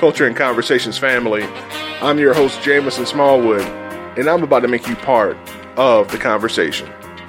Culture and Conversations family. I'm your host, Jameson Smallwood, and I'm about to make you part of the conversation.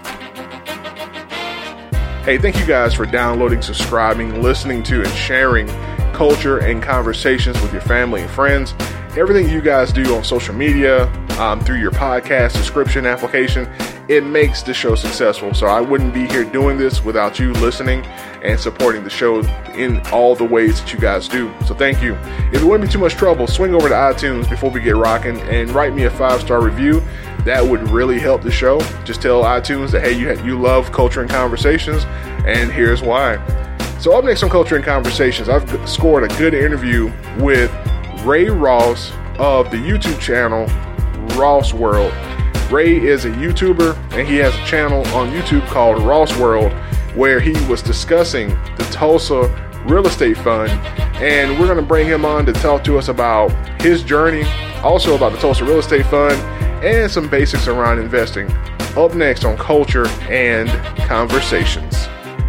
Hey, thank you guys for downloading, subscribing, listening to, and sharing Culture and Conversations with your family and friends. Everything you guys do on social media, through your podcast subscription application, it makes the show successful. So I wouldn't be here doing this without you listening and supporting the show in all the ways that you guys do. So thank you. If it wouldn't be too much trouble, swing over to iTunes before we get rocking and write me a 5-star review. That would really help the show. Just tell iTunes that, hey, you love Culture and Conversations, and here's why. So up next on Culture and Conversations, I've scored a good interview with Ray Ross of the YouTube channel Ross World. Ray is a YouTuber, and he has a channel on YouTube called Ross World, where he was discussing the Tulsa Real Estate Fund, and we're going to bring him on to talk to us about his journey, also about the Tulsa Real Estate Fund, and some basics around investing. Up next on Culture and Conversations.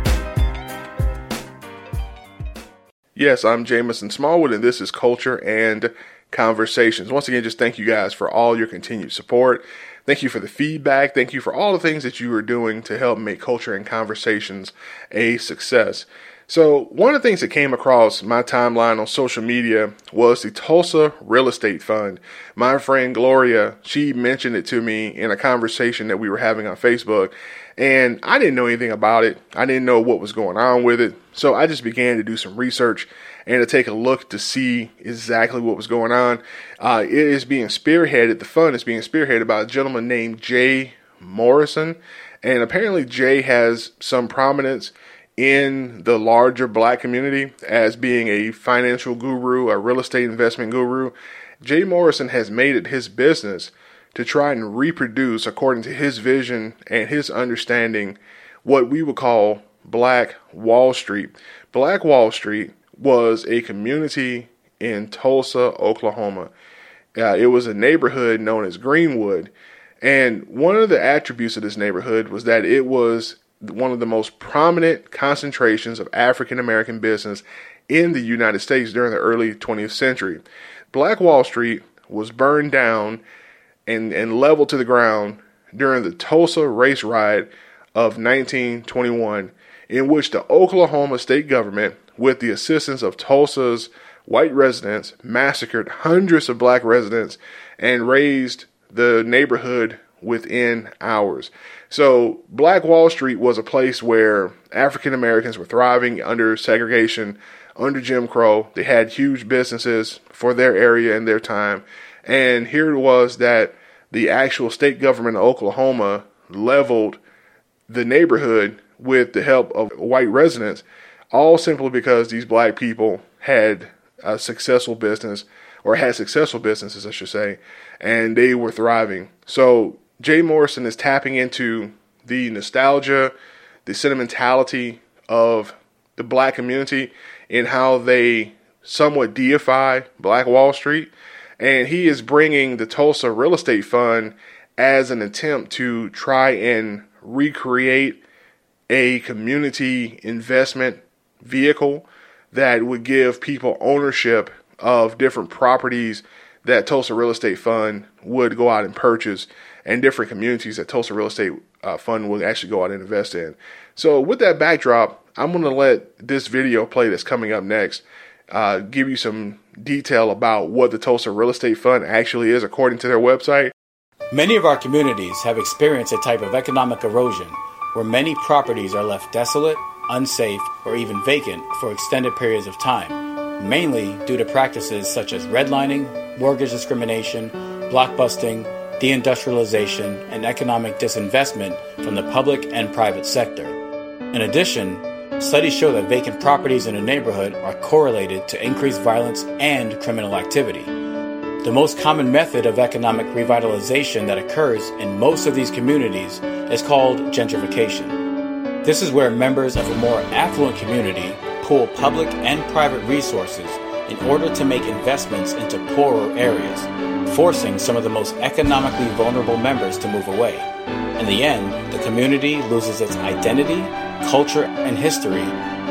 Yes, I'm Jameson Smallwood, and this is Culture and Conversations. Once again, just thank you guys for all your continued support. Thank you for the feedback. Thank you for all the things that you are doing to help make Culture and Conversations a success. So one of the things that came across my timeline on social media was the Tulsa Real Estate Fund. My friend Gloria, she mentioned it to me in a conversation that we were having on Facebook, and I didn't know anything about it. I didn't know what was going on with it. So I just began to do some research and to take a look to see exactly what was going on. It is being spearheaded, the fund is being spearheaded by a gentleman named Jay Morrison. And apparently Jay has some prominence in the larger black community as being a financial guru, a real estate investment guru. Jay Morrison has made it his business to try and reproduce, according to his vision and his understanding, what we would call Black Wall Street. Black Wall Street was a community in Tulsa, Oklahoma. It was a neighborhood known as Greenwood. And one of the attributes of this neighborhood was that it was one of the most prominent concentrations of African American business in the United States during the early 20th century. Black Wall Street was burned down and leveled to the ground during the Tulsa race riot of 1921, in which the Oklahoma state government, with the assistance of Tulsa's white residents, massacred hundreds of black residents and razed the neighborhood within hours. So Black Wall Street was a place where African Americans were thriving under segregation, under Jim Crow. They had huge businesses for their area and their time. And here it was that the actual state government of Oklahoma leveled the neighborhood with the help of white residents, all simply because these black people had a successful business, or had successful businesses, I should say, and they were thriving. So Jay Morrison is tapping into the nostalgia, the sentimentality of the black community and how they somewhat deify Black Wall Street. And he is bringing the Tulsa Real Estate Fund as an attempt to try and recreate a community investment vehicle that would give people ownership of different properties that Tulsa Real Estate Fund would go out and purchase, and different communities that Tulsa Real Estate Fund would actually go out and invest in. So with that backdrop, I'm going to let this video play that's coming up next give you some detail about what the Tulsa Real Estate Fund actually is according to their website. Many of our communities have experienced a type of economic erosion where many properties are left desolate, unsafe, or even vacant for extended periods of time, mainly due to practices such as redlining, mortgage discrimination, blockbusting, deindustrialization, and economic disinvestment from the public and private sector. In addition, studies show that vacant properties in a neighborhood are correlated to increased violence and criminal activity. The most common method of economic revitalization that occurs in most of these communities is called gentrification. This is where members of a more affluent community pool public and private resources in order to make investments into poorer areas, forcing some of the most economically vulnerable members to move away. In the end, the community loses its identity, culture, and history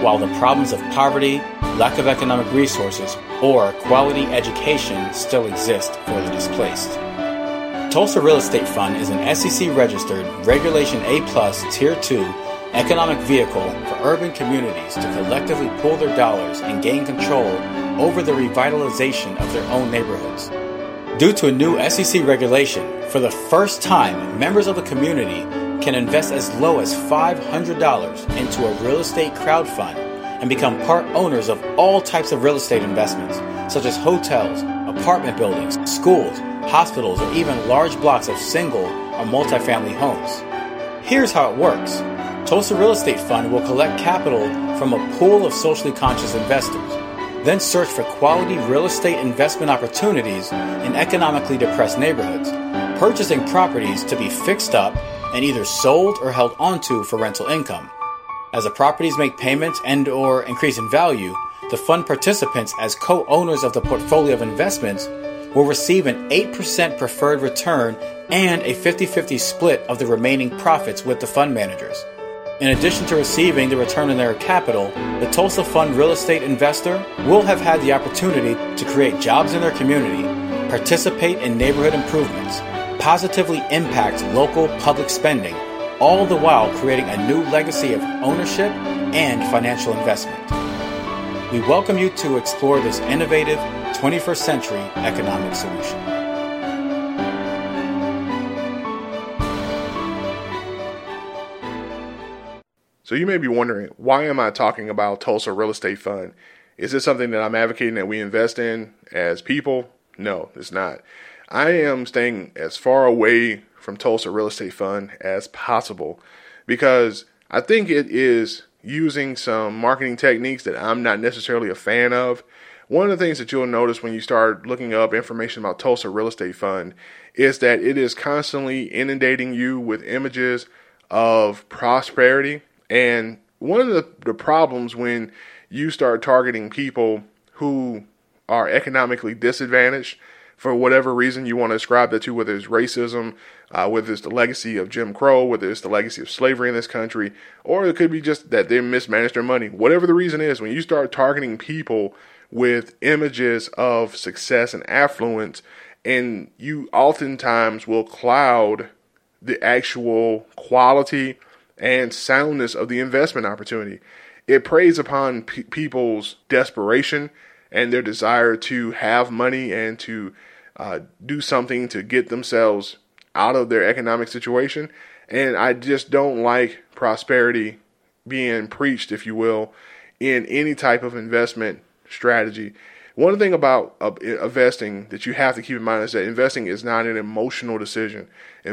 while the problems of poverty, lack of economic resources, or quality education still exist for the displaced. Tulsa Real Estate Fund is an SEC-registered, Regulation A+ Tier 2 economic vehicle for urban communities to collectively pool their dollars and gain control over the revitalization of their own neighborhoods. Due to a new SEC regulation, for the first time, members of the community can invest as low as $500 into a real estate crowd fund and become part owners of all types of real estate investments, such as hotels, apartment buildings, schools, hospitals, or even large blocks of single or multifamily homes. Here's how it works. Tulsa Real Estate Fund will collect capital from a pool of socially conscious investors, then search for quality real estate investment opportunities in economically depressed neighborhoods, purchasing properties to be fixed up and either sold or held onto for rental income. As the properties make payments and or increase in value, the fund participants as co-owners of the portfolio of investments will receive an 8% preferred return and a 50-50 split of the remaining profits with the fund managers. In addition to receiving the return on their capital, the Tulsa Fund real estate investor will have had the opportunity to create jobs in their community, participate in neighborhood improvements, positively impact local public spending, all the while creating a new legacy of ownership and financial investment. We welcome you to explore this innovative 21st century economic solution. So you may be wondering, why am I talking about Tulsa Real Estate Fund? Is this something that I'm advocating that we invest in as people? No, it's not. I am staying as far away from Tulsa Real Estate Fund as possible because I think it is using some marketing techniques that I'm not necessarily a fan of. One of the things that you'll notice when you start looking up information about Tulsa Real Estate Fund is that it is constantly inundating you with images of prosperity. And one of the problems when you start targeting people who are economically disadvantaged for whatever reason you want to ascribe that to, whether it's racism, whether it's the legacy of Jim Crow, whether it's the legacy of slavery in this country, or it could be just that they mismanaged their money. Whatever the reason is, when you start targeting people with images of success and affluence, and you oftentimes will cloud the actual quality and soundness of the investment opportunity. It preys upon people's desperation and their desire to have money and to do something to get themselves out of their economic situation. And I just don't like prosperity being preached, if you will, in any type of investment strategy. One thing about investing that you have to keep in mind is that investing is not an emotional decision.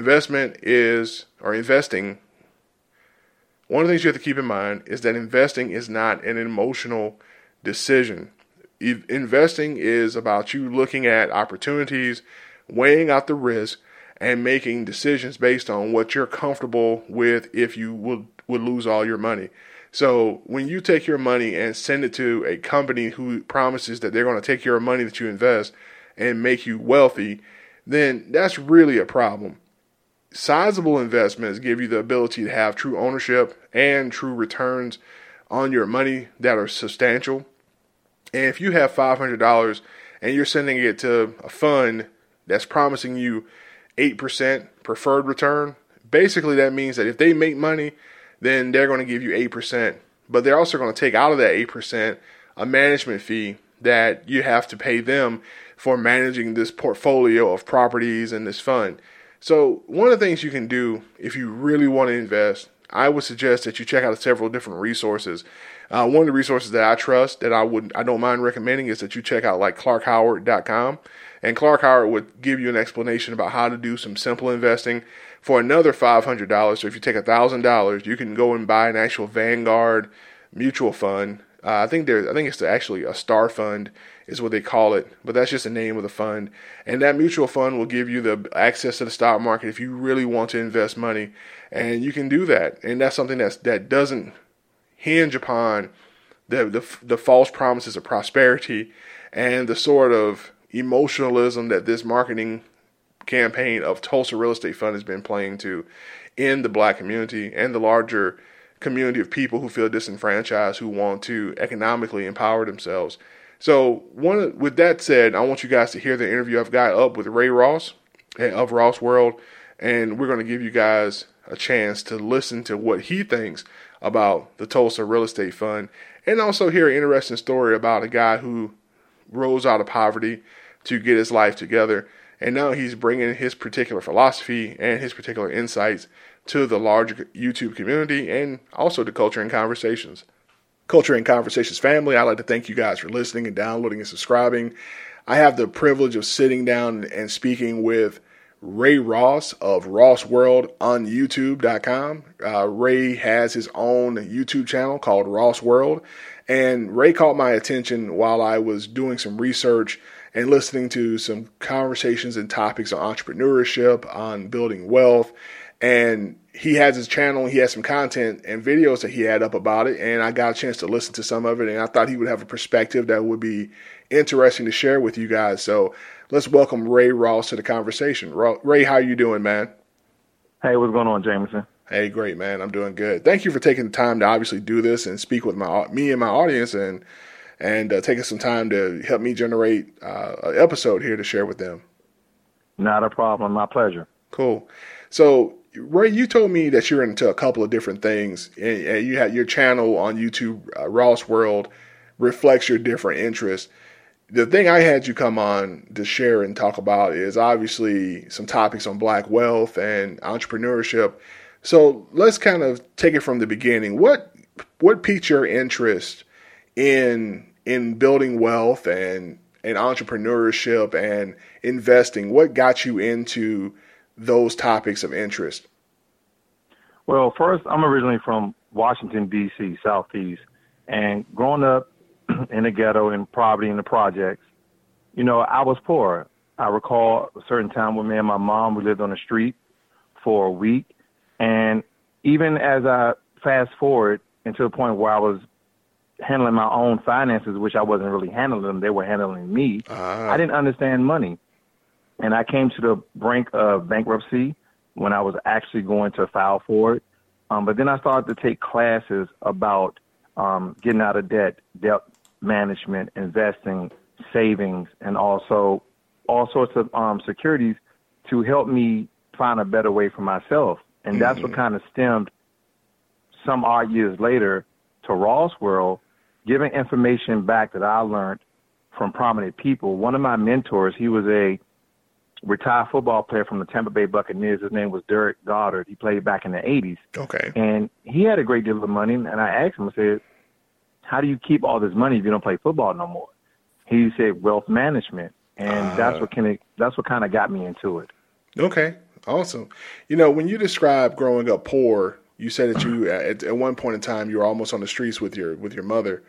One of the things you have to keep in mind is that investing is not an emotional decision. Investing is about you looking at opportunities, weighing out the risk, and making decisions based on what you're comfortable with if you would lose all your money. So when you take your money and send it to a company who promises that they're going to take your money that you invest and make you wealthy, then that's really a problem. Sizable investments give you the ability to have true ownership and true returns on your money that are substantial. And if you have $500 and you're sending it to a fund that's promising you 8% preferred return, basically that means that if they make money, then they're going to give you 8%. But they're also going to take out of that 8% a management fee that you have to pay them for managing this portfolio of properties in this fund. So one of the things you can do if you really want to invest, I would suggest that you check out several different resources. One of the resources that I trust that I don't mind recommending is that you check out like ClarkHoward.com. And Clark Howard would give you an explanation about how to do some simple investing for another $500. So if you take $1,000, you can go and buy an actual Vanguard mutual fund. I think it's actually a star fund is what they call it, but that's just the name of the fund. And that mutual fund will give you the access to the stock market if you really want to invest money, and you can do that. And that's something that doesn't hinge upon the false promises of prosperity and the sort of emotionalism that this marketing campaign of Tulsa Real Estate Fund has been playing to in the black community and the larger community of people who feel disenfranchised, who want to economically empower themselves. So with that said, I want you guys to hear the interview I've got up with Ray Ross of Ross World, and we're going to give you guys a chance to listen to what he thinks about the Tulsa Real Estate Fund, and also hear an interesting story about a guy who rose out of poverty to get his life together, and now he's bringing his particular philosophy and his particular insights to the larger YouTube community and also to Culture and Conversations. Culture and Conversations family, I'd like to thank you guys for listening and downloading and subscribing. I have the privilege of sitting down and speaking with Ray Ross of Ross World on YouTube.com. Ray has his own YouTube channel called Ross World, and Ray caught my attention while I was doing some research and listening to some conversations and topics on entrepreneurship, on building wealth. And he has his channel, he has some content and videos that he had up about it, and I got a chance to listen to some of it, and I thought he would have a perspective that would be interesting to share with you guys. So let's welcome Ray Ross to the conversation. Ray, how you doing, man? Hey, what's going on, Jameson? Hey, great, man. I'm doing good. Thank you for taking the time to obviously do this and speak with me and my audience, and taking some time to help me generate an episode here to share with them. Not a problem. My pleasure. Cool. So, Ray, you told me that you're into a couple of different things, and you had your channel on YouTube, Ross World, reflects your different interests. The thing I had you come on to share and talk about is obviously some topics on Black wealth and entrepreneurship. So let's kind of take it from the beginning. What piqued your interest in building wealth and entrepreneurship and investing? What got you into those topics of interest? Well, first, I'm originally from Washington, D.C., Southeast, and growing up in the ghetto, in poverty, in the projects, I was poor. I recall a certain time when me and my mom, we lived on the street for a week, and even as I fast forward into the point where I was handling my own finances, which I wasn't really handling them, they were handling me, I didn't understand money. And I came to the brink of bankruptcy when I was actually going to file for it. But then I started to take classes about getting out of debt management, investing, savings, and also all sorts of securities to help me find a better way for myself. And that's what kind of stemmed some odd years later to Ross World, giving information back that I learned from prominent people. One of my mentors, he was a retired football player from the Tampa Bay Buccaneers. His name was Derek Goddard. He played back in the 80s. Okay. And he had a great deal of money. And I asked him, I said, how do you keep all this money if you don't play football no more? He said, wealth management. And that's what kind of got me into it. Okay. Awesome. When you describe growing up poor, you said that you, at one point in time, you were almost on the streets with your mother.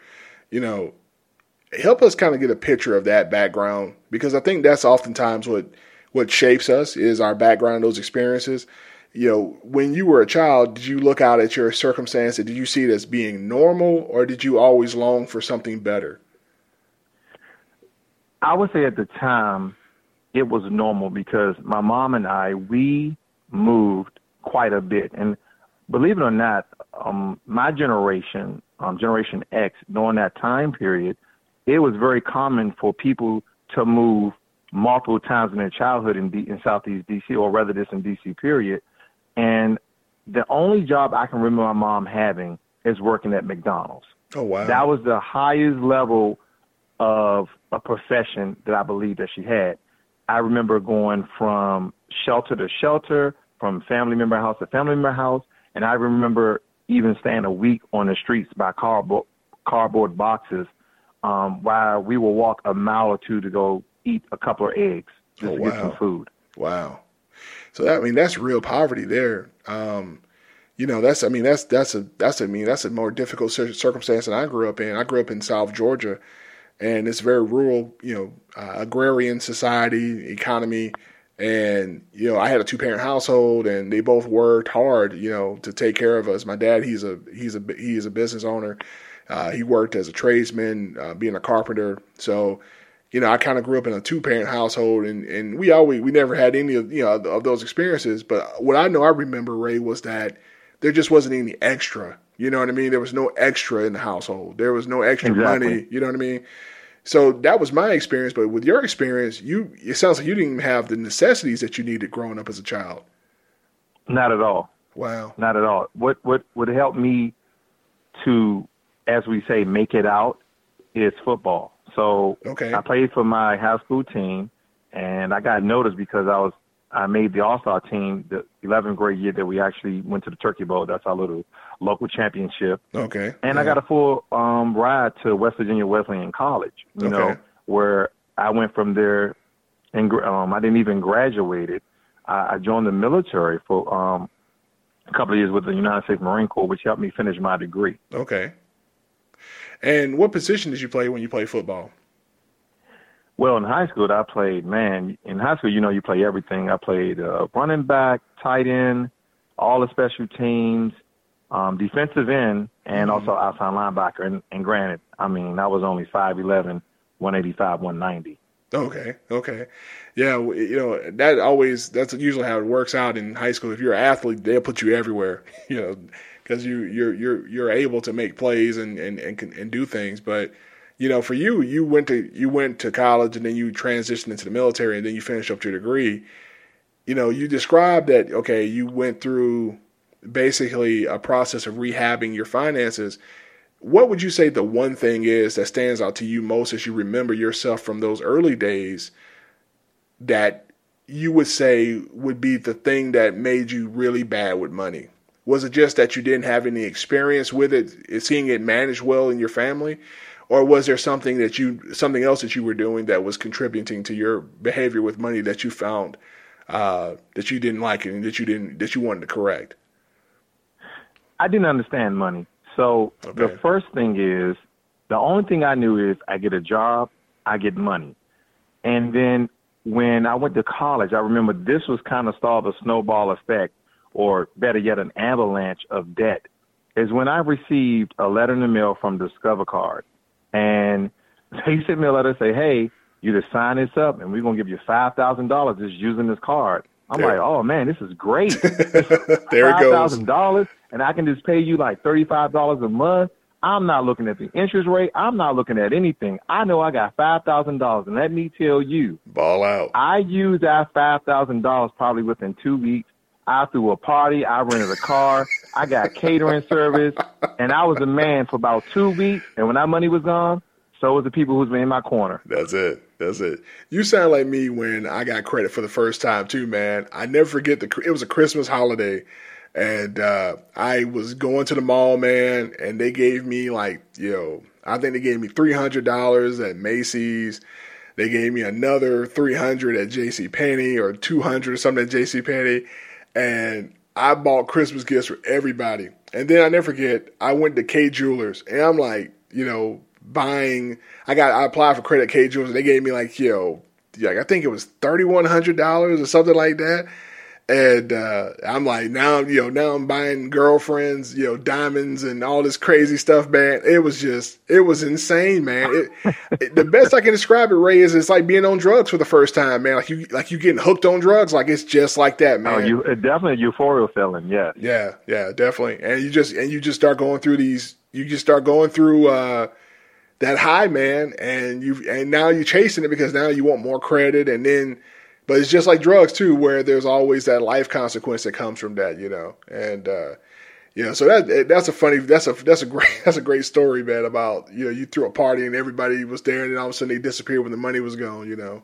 Help us kind of get a picture of that background, because I think that's oftentimes what shapes us is our background, those experiences. When you were a child, did you look out at your circumstance and did you see it as being normal, or did you always long for something better? I would say at the time it was normal, because my mom and I, we moved quite a bit. And believe it or not, my generation, Generation X, during that time period, it was very common for people to move multiple times in their childhood in Southeast D.C., or rather this in D.C. period. And the only job I can remember my mom having is working at McDonald's. Oh, wow. That was the highest level of a profession that I believe that she had. I remember going from shelter to shelter, from family member house to family member house, and I remember even staying a week on the streets by cardboard boxes while we would walk a mile or two to go eat a couple of eggs just to get some food. Wow. So that's real poverty there. That's a more difficult circumstance than I grew up in. I grew up in South Georgia, and it's very rural, agrarian society, economy. And, I had a 2-parent household, and they both worked hard, to take care of us. My dad, he is a business owner. He worked as a tradesman, being a carpenter. So, I kind of grew up in a 2-parent household, and we never had any of those experiences. But what I remember, Ray, was that there just wasn't any extra, You know what I mean? There was no extra in the household. There was no extra Exactly. money. You know what I mean? So that was my experience. But with your experience, it sounds like you didn't even have the necessities that you needed growing up as a child. Not at all. Wow. Not at all. What would help me to, as we say, make it out is football. So Okay. I played for my high school team, and I got noticed because I made the All-Star team the 11th grade year that we actually went to the Turkey Bowl. That's our little local championship. Okay. And I got a full ride to West Virginia Wesleyan College, you know, where I went from there, and I didn't even graduate it. I joined the military for a couple of years with the United States Marine Corps, which helped me finish my degree. Okay. And what position did you play when you played football? Well, in high school, I played, in high school, you know, you play everything. I played running back, tight end, all the special teams, defensive end, and also outside linebacker. And granted, I mean, I was only 5'11", 185, 190. Okay. Yeah, you know, that's usually how it works out in high school. If you're an athlete, they'll put you everywhere, you know, because you're able to make plays and do things. But you know, for you went to college, and then you transitioned into the military, and then you finished up your degree. You know, you described that, okay, you went through basically a process of rehabbing your finances. What would you say the one thing is that stands out to you most as you remember yourself from those early days that you would say would be the thing that made you really bad with money? Was it just that you didn't have any experience with it, seeing it managed well in your family? Or was there something else that you were doing that was contributing to your behavior with money that you found that you didn't like and that you wanted to correct? I didn't understand money. So The first thing is, the only thing I knew is I get a job, I get money. And then when I went to college, I remember this was kind of started a snowball effect, or better yet, an avalanche of debt, is when I received a letter in the mail from Discover Card. And they sent me a letter and say, hey, you just sign this up and we're going to give you $5,000 just using this card. I'm like, oh, man, this is great. There it goes. $5,000, and I can just pay you like $35 a month. I'm not looking at the interest rate. I'm not looking at anything. I know I got $5,000, and let me tell you. Ball out. I used that $5,000 probably within 2 weeks. I threw a party. I rented a car. I got catering service, and I was a man for about 2 weeks. And when that money was gone, so was the people who's been in my corner. That's it. You sound like me when I got credit for the first time too, man. I never forget it was a Christmas holiday, and I was going to the mall, man, and they gave me I think they gave me $300 at Macy's. They gave me another $300 at JCPenney or $200 or something at JCPenney, and I bought Christmas gifts for everybody. And then I never forget, I went to K Jewelers, and I'm like, I applied for credit at K Jewelers, and they gave me I think it was $3,100 or something like that. And I'm like, now I'm buying girlfriends, diamonds and all this crazy stuff, man. It was insane, man. The best I can describe it, Ray, is it's like being on drugs for the first time, man. Like you getting hooked on drugs. Like it's just like that, man. Oh, definitely a euphorial feeling, yeah. Yeah, definitely. And you just start going through that high, man, and now you're chasing it because now you want more credit, but it's just like drugs too, where there's always that life consequence that comes from that, and so that's a great story, man, about you threw a party and everybody was there, and then all of a sudden they disappeared when the money was gone,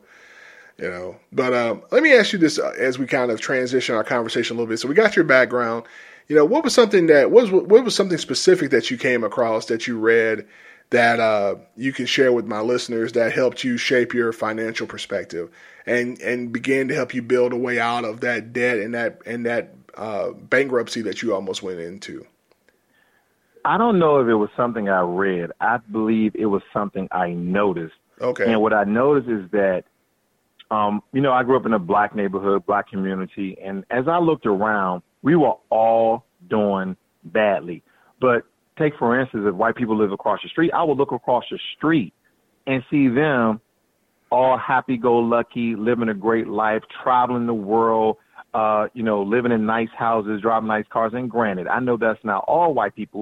But let me ask you this as we kind of transition our conversation a little bit. So we got your background. What was something specific that you came across that you read that you can share with my listeners that helped you shape your financial perspective and begin to help you build a way out of that debt and that bankruptcy that you almost went into? I don't know if it was something I read. I believe it was something I noticed. Okay. And what I noticed is that, I grew up in a black neighborhood, black community, and as I looked around, we were all doing badly. But take, for instance, if white people live across the street, I would look across the street and see them all happy-go-lucky, living a great life, traveling the world, living in nice houses, driving nice cars. And granted, I know that's not all white people,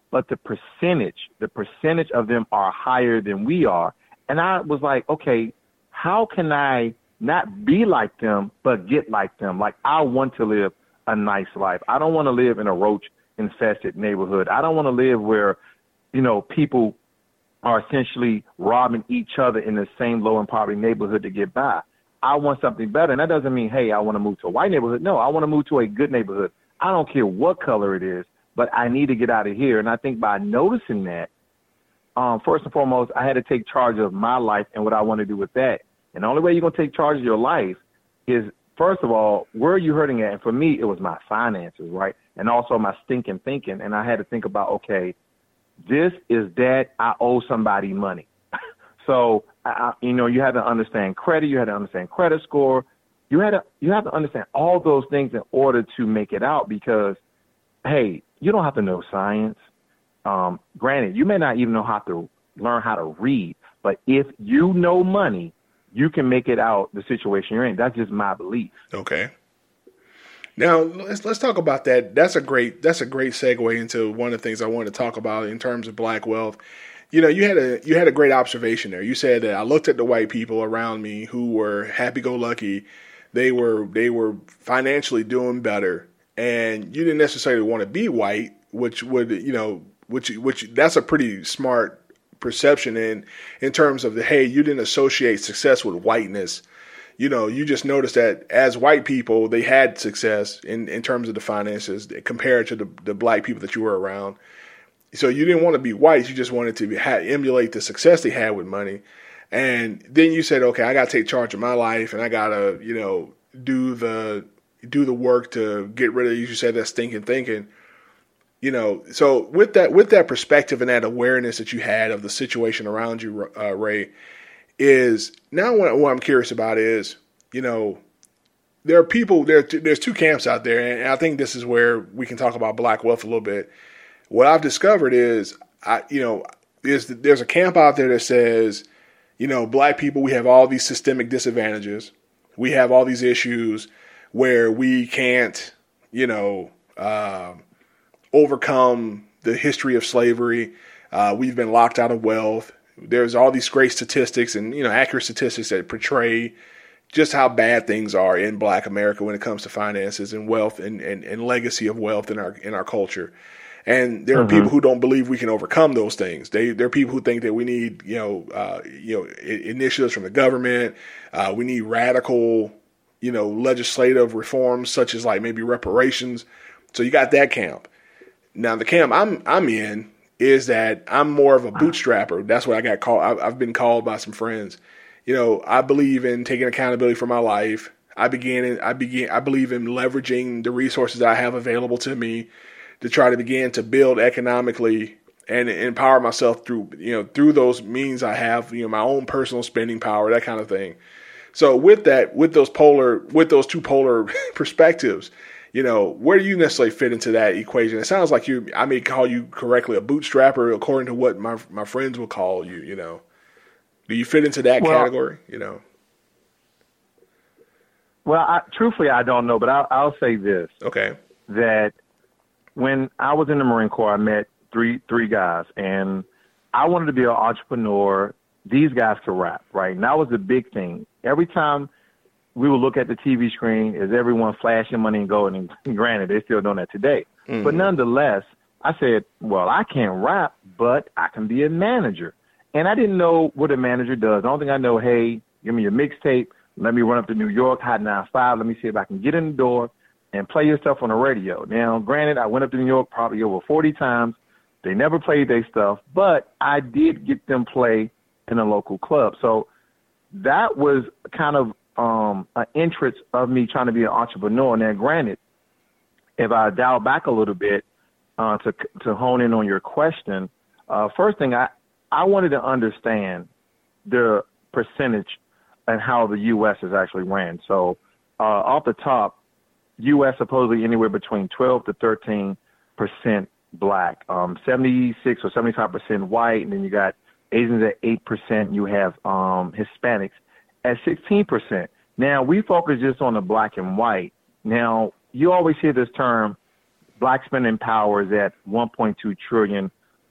but the percentage of them are higher than we are. And I was like, okay, how can I not be like them, but get like them? Like, I want to live a nice life. I don't want to live in a roach infested neighborhood. I don't want to live where, people are essentially robbing each other in the same low and poverty neighborhood to get by. I want something better. And that doesn't mean, hey, I want to move to a white neighborhood. No, I want to move to a good neighborhood. I don't care what color it is, but I need to get out of here. And I think by noticing that, first and foremost, I had to take charge of my life and what I want to do with that. And the only way you're going to take charge of your life is, first of all, where are you hurting at? And for me, it was my finances, right? And also my stinking thinking. And I had to think about, okay, this is that I owe somebody money. So, you had to understand credit. You had to understand credit score. You have to understand all those things in order to make it out because, hey, you don't have to know science. Granted, you may not even know how to learn how to read, but if you know money, you can make it out the situation you're in. That's just my belief. Okay. Now let's talk about that. That's a great segue into one of the things I wanted to talk about in terms of black wealth. You had a great observation there. You said that I looked at the white people around me who were happy-go-lucky. They were financially doing better, and you didn't necessarily want to be white, which that's a pretty smart perception in terms of you didn't associate success with whiteness. You just noticed that as white people, they had success in terms of the finances compared to the black people that you were around. So you didn't want to be white. You just wanted to emulate the success they had with money. And then you said, okay, I got to take charge of my life and I got to, do the work to get rid of, you said, that stinking thinking. So with that perspective and that awareness that you had of the situation around you, Ray, is now what I'm curious about is, there are people, there's two camps out there, and I think this is where we can talk about black wealth a little bit. What I've discovered is, there's a camp out there that says, black people, we have all these systemic disadvantages. We have all these issues where we can't, overcome the history of slavery. We've been locked out of wealth. There's all these great statistics and, accurate statistics that portray just how bad things are in black America when it comes to finances and wealth and legacy of wealth in our culture. And there are people who don't believe we can overcome those things. There are people who think that we need, initiatives from the government. We need radical, legislative reforms such as like maybe reparations. So you got that camp. Now the camp I'm in is that I'm more of a bootstrapper. That's what I got called. I've been called by some friends. I believe in taking accountability for my life. I believe in leveraging the resources that I have available to me to try to begin to build economically and empower myself through those means I have, my own personal spending power, that kind of thing. So with those two polar perspectives, where do you necessarily fit into that equation? It sounds like I may call you correctly a bootstrapper according to what my friends will call you, Do you fit into that category, Well, truthfully, I don't know, but I'll say this. Okay. That when I was in the Marine Corps, I met three guys, and I wanted to be an entrepreneur. These guys could rap, right? And that was the big thing. Every time we would look at the TV screen, is everyone flashing money and gold? And granted, they're still doing that today. Mm-hmm. But nonetheless, I said, well, I can't rap, but I can be a manager. And I didn't know what a manager does. The only thing I know, hey, give me your mixtape. Let me run up to New York, Hot 95. Let me see if I can get in the door and play your stuff on the radio. Now, granted, I went up to New York probably over 40 times. They never played their stuff, but I did get them play in a local club. So that was kind of an interest of me trying to be an entrepreneur. Now, granted, if I dial back a little bit to hone in on your question, first thing, I wanted to understand the percentage and how the U.S. is actually ran. So off the top, U.S. supposedly anywhere between 12 to 13% black, 76 or 75% white, and then you got Asians at 8%. You have Hispanics at 16%. Now, we focus just on the black and white. Now, you always hear this term, black spending power is at $1.2 trillion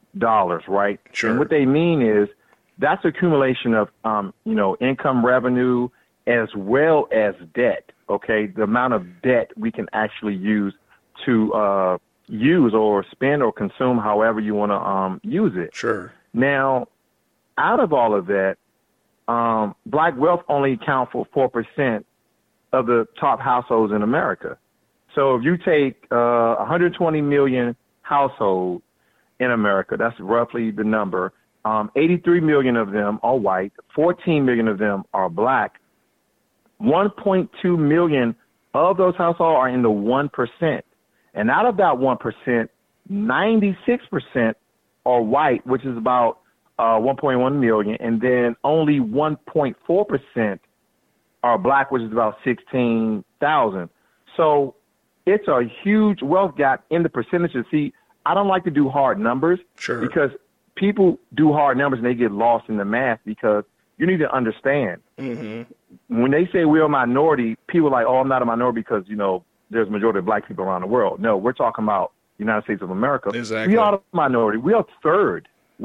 right? Sure. And what they mean is that's accumulation of, income, revenue, as well as debt. Okay, the amount of debt we can actually use to use or spend or consume, however you want to use it. Sure. Now, out of all of that, black wealth only account for 4% of the top households in America. So if you take 120 million households in America, that's roughly the number. 83 million of them are white, 14 million of them are black. 1.2 million of those households are in the 1%. And out of that 1%, 96% are white, which is about 1.1 million. And then only 1.4% are black, which is about 16,000. So it's a huge wealth gap in the percentages. See, I don't like to do hard numbers. Sure. Because people do hard numbers and they get lost in the math, because you need to understand. Mm-hmm. When they say we're a minority, people are like, oh, I'm not a minority because, there's a majority of black people around the world. No, we're talking about the United States of America. Exactly. We are a minority. We are third.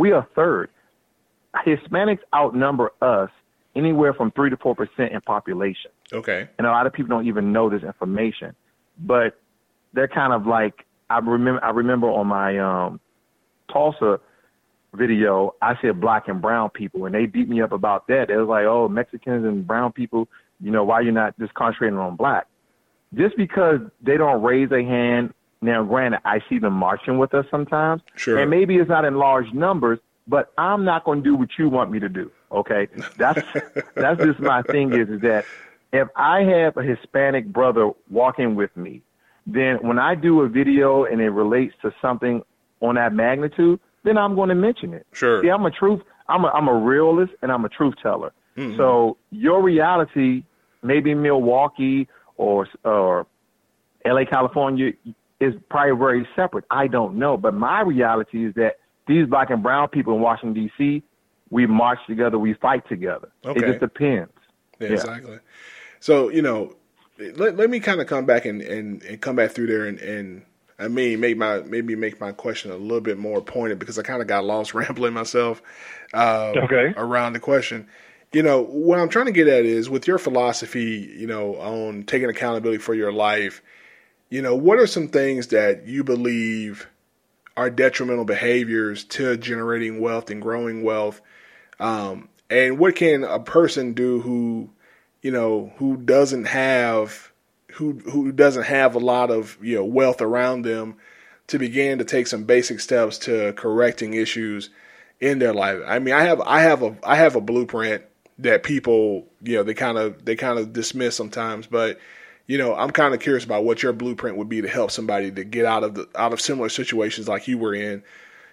Hispanics outnumber us anywhere from 3 to 4% in population. Okay. And a lot of people don't even know this information. But they're kind of like, I remember on my Tulsa video, I said black and brown people, and they beat me up about that. It was like, oh, Mexicans and brown people, why you're not just concentrating on black? Just because they don't raise a hand. Now, granted, I see them marching with us sometimes. Sure. And maybe it's not in large numbers, but I'm not going to do what you want me to do. Okay. That's just my thing is that if I have a Hispanic brother walking with me, then when I do a video and it relates to something on that magnitude, then I'm going to mention it. Sure. See, I'm a realist and I'm a truth teller. Mm-hmm. So your reality, maybe Milwaukee or LA, California, is probably very separate. I don't know. But my reality is that these black and brown people in Washington, D.C., we march together, we fight together. Okay. It just depends. Yeah, exactly. So, let me kind of come back and come back through there and I mean, make my question a little bit more pointed, because I kind of got lost rambling myself around the question. What I'm trying to get at is, with your philosophy, on taking accountability for your life, what are some things that you believe are detrimental behaviors to generating wealth and growing wealth? And what can a person do who doesn't have a lot of wealth around them, to begin to take some basic steps to correcting issues in their life? I mean, I have a blueprint that people they kind of dismiss sometimes, but I'm kind of curious about what your blueprint would be to help somebody to get out of similar situations like you were in.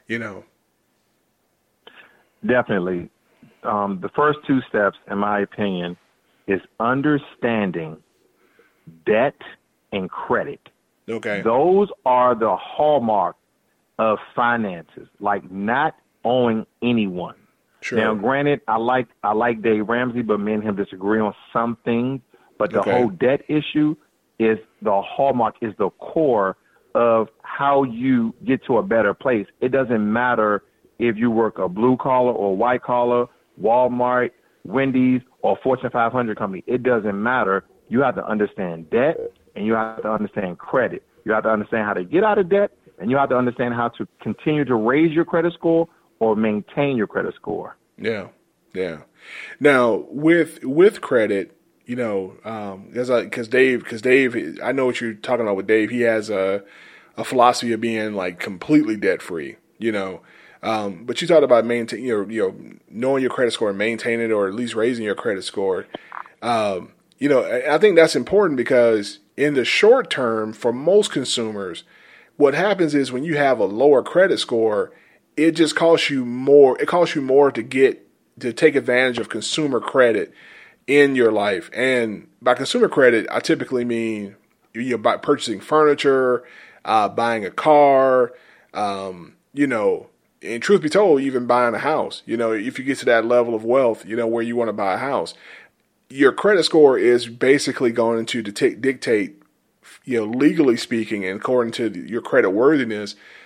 Definitely. The first two steps, in my opinion, is understanding debt and credit. Okay. Those are the hallmark of finances, like not owing anyone. Sure. Now, granted, I like Dave Ramsey, but me and him disagree on some things. But the whole debt issue is the hallmark, is the core of how you get to a better place. It doesn't matter if you work a blue collar or white collar, Walmart, Wendy's, or Fortune 500 company. It doesn't matter. You have to understand debt, and you have to understand credit. You have to understand how to get out of debt, and you have to understand how to continue to raise your credit score or maintain your credit score. Yeah. Now, with credit, because Dave, I know what you're talking about with Dave. He has a philosophy of being like completely debt free, but you talked about knowing your credit score and maintaining it, or at least raising your credit score. I think that's important, because in the short term, for most consumers, what happens is when you have a lower credit score, it just costs you more. It costs you more to take advantage of consumer credit in your life. And by consumer credit, I typically mean by purchasing furniture, buying a car, and truth be told, even buying a house. If you get to that level of wealth, where you want to buy a house, your credit score is basically going to dictate, legally speaking, and according to your credit worthiness,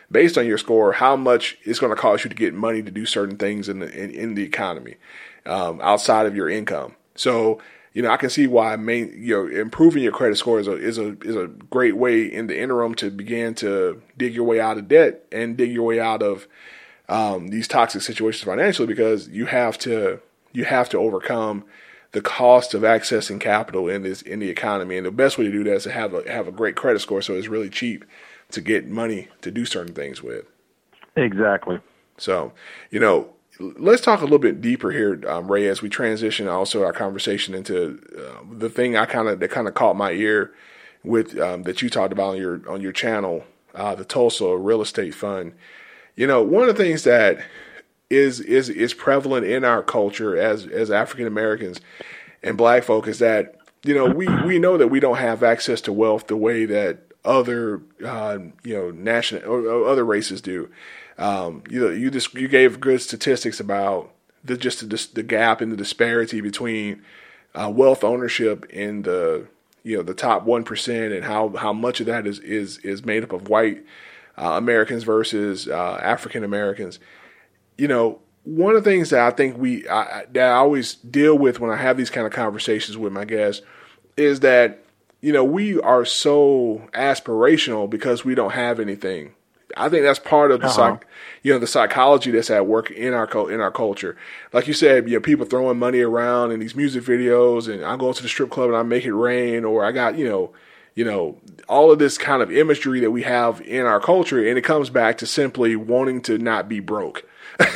based on your score, how much it's going to cost you to get money to do certain things in the economy, outside of your income. So, I can see why improving your credit score is a great way in the interim to begin to dig your way out of debt and dig your way out of these toxic situations financially, because you have to overcome the cost of accessing capital in the economy. And the best way to do that is to have a great credit score, so it's really cheap to get money to do certain things with. Exactly. So, let's talk a little bit deeper here, Ray, as we transition also our conversation into the thing that kind of caught my ear with that you talked about on your channel, the Tulsa Real Estate Fund. One of the things that is prevalent in our culture as African Americans and Black folk is that we know that we don't have access to wealth the way that other national or other races do. You gave good statistics about the gap and the disparity between wealth ownership in the top 1% and how much of that is made up of white Americans versus African Americans. One of the things that I think that I always deal with when I have these kind of conversations with my guests is that, we are so aspirational because we don't have anything. I think that's part of the psychology that's at work in our culture. Like you said, people throwing money around in these music videos, and I go to the strip club and I make it rain, or I got, all of this kind of imagery that we have in our culture, and it comes back to simply wanting to not be broke.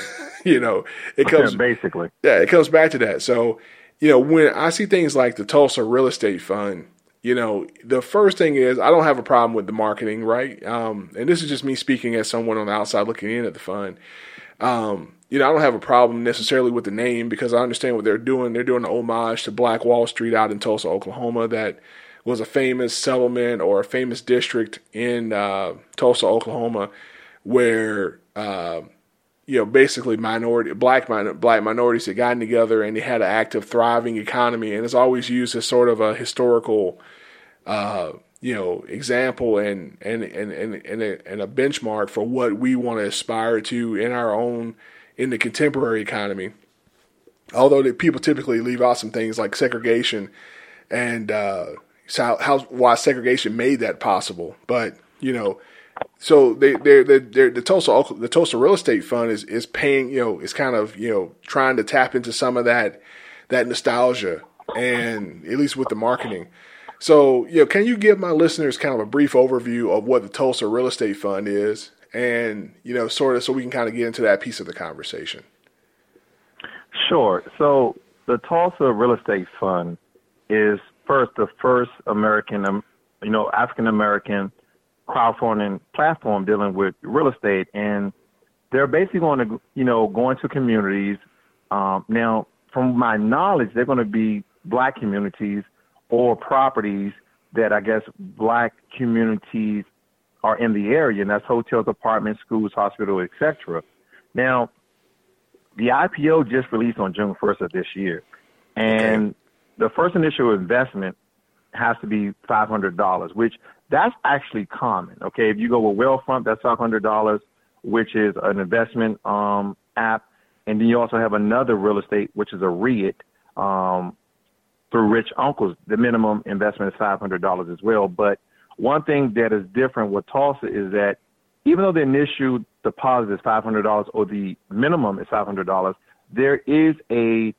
It comes basically. Yeah, it comes back to that. So, when I see things like the Tulsa Real Estate Fund, the first thing is I don't have a problem with the marketing, right? And this is just me speaking as someone on the outside looking in at the fund. I don't have a problem necessarily with the name because I understand what they're doing. They're doing an homage to Black Wall Street out in Tulsa, Oklahoma, that was a famous settlement or a famous district in Tulsa, Oklahoma, where basically black minorities had gotten together and they had an active, thriving economy, and it's always used as sort of a historical, example and a benchmark for what we want to aspire to in the contemporary economy. Although people typically leave out some things like segregation and why segregation made that possible, but So the Tulsa Real Estate Fund is paying, is kind of, trying to tap into some of that nostalgia, and at least with the marketing. So, can you give my listeners kind of a brief overview of what the Tulsa Real Estate Fund is, and, sort of so we can kind of get into that piece of the conversation? Sure. So the Tulsa Real Estate Fund is the first American, African-American crowdfunding platform dealing with real estate, and they're basically going to, go into communities. Now, from my knowledge, they're going to be Black communities or properties that I guess Black communities are in the area, and that's hotels, apartments, schools, hospitals, etc. Now, the IPO just released on June 1st of this year, and the first initial investment has to be $500, which that's actually common. Okay, if you go with Wealthfront, that's $500, which is an investment app, and then you also have another real estate, which is a REIT through Rich Uncles. The minimum investment is $500 as well. But one thing that is different with Tulsa is that even though the initial deposit is $500 or the minimum is $500, there is a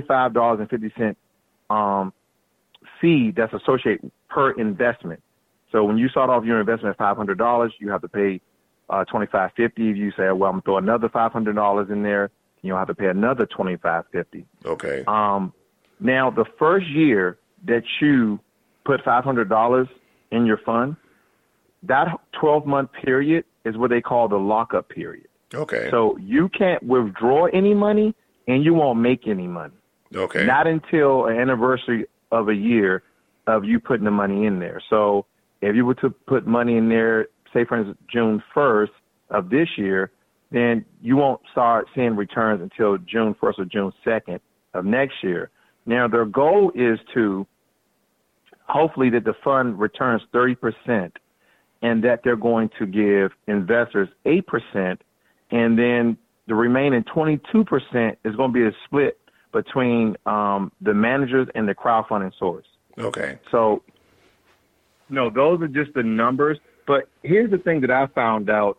$25.50 fee that's associated per investment. So when you start off your investment at $500, you have to pay $25.50. If you say, well, I'm going to throw another $500 in there, you'll have to pay another $25.50. Okay. Now, the first year that you put $500 in your fund, that 12-month period is what they call the lockup period. Okay. So you can't withdraw any money and you won't make any money. Okay. Not until an anniversary of a year of you putting the money in there. So if you were to put money in there, say, for instance, June 1st of this year, then you won't start seeing returns until June 1st or June 2nd of next year. Now, their goal is to hopefully that the fund returns 30% and that they're going to give investors 8%, and then the remaining 22% is going to be a split between the managers and the crowdfunding source. Okay. So, no, those are just the numbers. But here's the thing that I found out.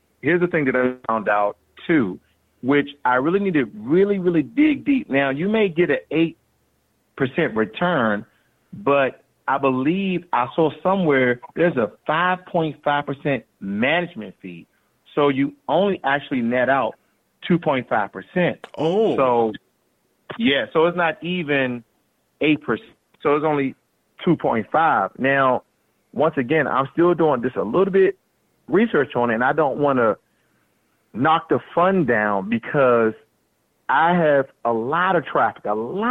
Too, which I really need to really dig deep. Now, you may get an 8% return, but I believe I saw somewhere there's a 5.5% management fee. So you only actually net out 2.5%. Oh. So, yeah, so it's not even 8%. So it's only 2.5. Now, once again, I'm still doing just a little bit research on it, and I don't want to knock the fund down because I have a lot of traffic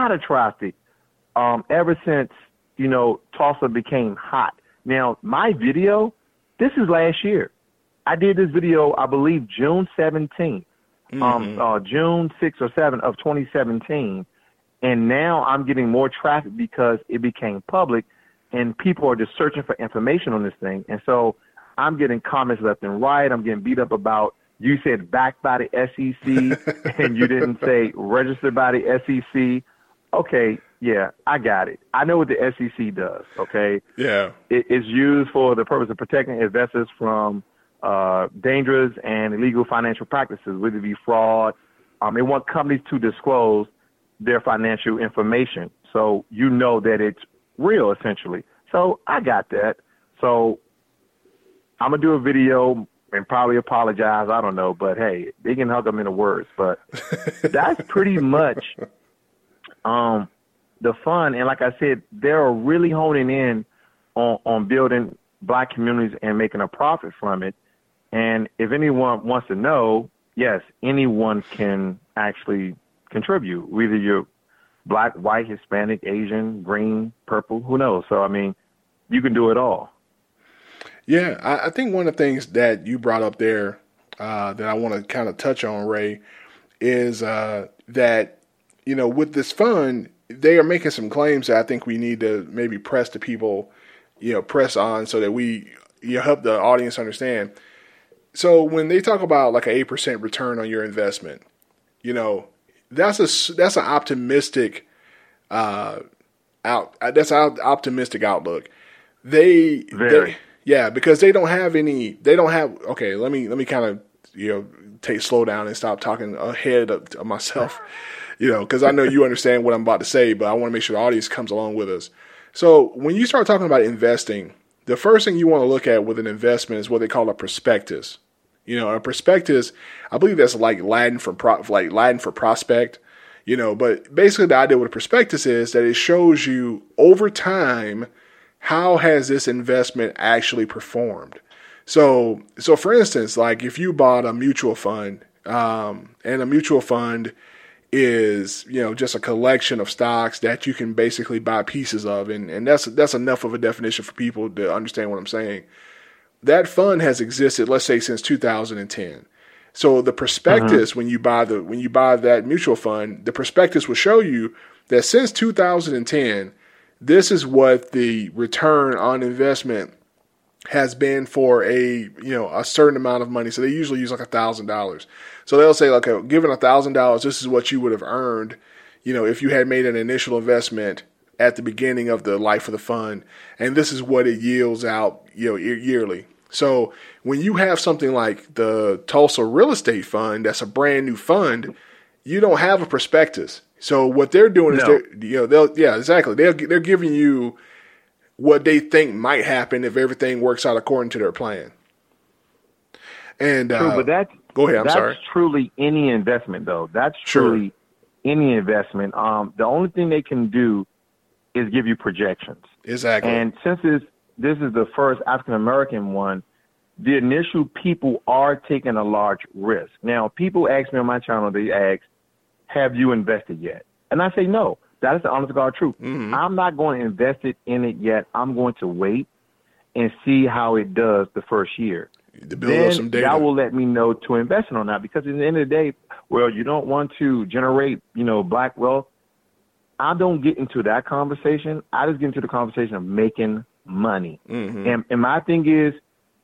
ever since, Tulsa became hot. Now, my video, this is last year. I did this video, I believe, June 17th, June 6th or 7th of 2017. And now I'm getting more traffic because it became public and people are just searching for information on this thing. And so I'm getting comments left and right. I'm getting beat up about, you said backed by the SEC and you didn't say registered by the SEC. Okay, yeah, I got it. I know what the SEC does, okay? Yeah. It's used for the purpose of protecting investors from dangerous and illegal financial practices, whether it be fraud. They want companies to disclose their financial information so you know that it's real, essentially. So I got that. So I'm going to do a video and probably apologize. I don't know. But, hey, they can hug them in the words. But that's pretty much the fun. And like I said, they're really honing in on building black communities and making a profit from it. And if anyone wants to know, yes, anyone can actually contribute, whether you're black, white, Hispanic, Asian, green, purple, who knows? So, I mean, you can do it all. Yeah, I think one of the things that you brought up there that I want to kind of touch on, Ray, is that, with this fund, they are making some claims that I think we need to maybe press the people, press on so that we help the audience understand. So when they talk about like an 8% return on your investment, that's an optimistic optimistic outlook. Because they don't have, okay, let me kind of, slow down and stop talking ahead of myself, because I know you understand what I'm about to say, but I want to make sure the audience comes along with us. So when you start talking about investing, the first thing you want to look at with an investment is what they call a prospectus. A prospectus, I believe that's like Latin for prospect, but basically the idea with a prospectus is that it shows you over time how has this investment actually performed. So for instance, like if you bought a mutual fund, and a mutual fund is, just a collection of stocks that you can basically buy pieces of. And that's enough of a definition for people to understand what I'm saying. That fund has existed, let's say, since 2010. So the prospectus, when you buy that mutual fund, the prospectus will show you that since 2010, this is what the return on investment has been for a certain amount of money. So they usually use like $1,000. So they'll say, okay, given $1,000, this is what you would have earned, if you had made an initial investment at the beginning of the life of the fund, and this is what it yields out, yearly. So when you have something like the Tulsa Real Estate Fund, that's a brand new fund, you don't have a prospectus. So what they're doing is they're giving you what they think might happen if everything works out according to their plan. And true, but go ahead. I'm sorry. That's truly any investment, though. That's truly any investment. The only thing they can do is give you projections. Exactly. And since this is the first African American one, the initial people are taking a large risk. Now, people ask me on my channel, they ask, have you invested yet? And I say no. That is the honest to God truth. Mm-hmm. I'm not going to invest in it yet. I'm going to wait and see how it does the first year. To build up some data. That will let me know to invest in or not. Because at the end of the day, you don't want to generate, black wealth. I don't get into that conversation. I just get into the conversation of making money. Mm-hmm. And my thing is,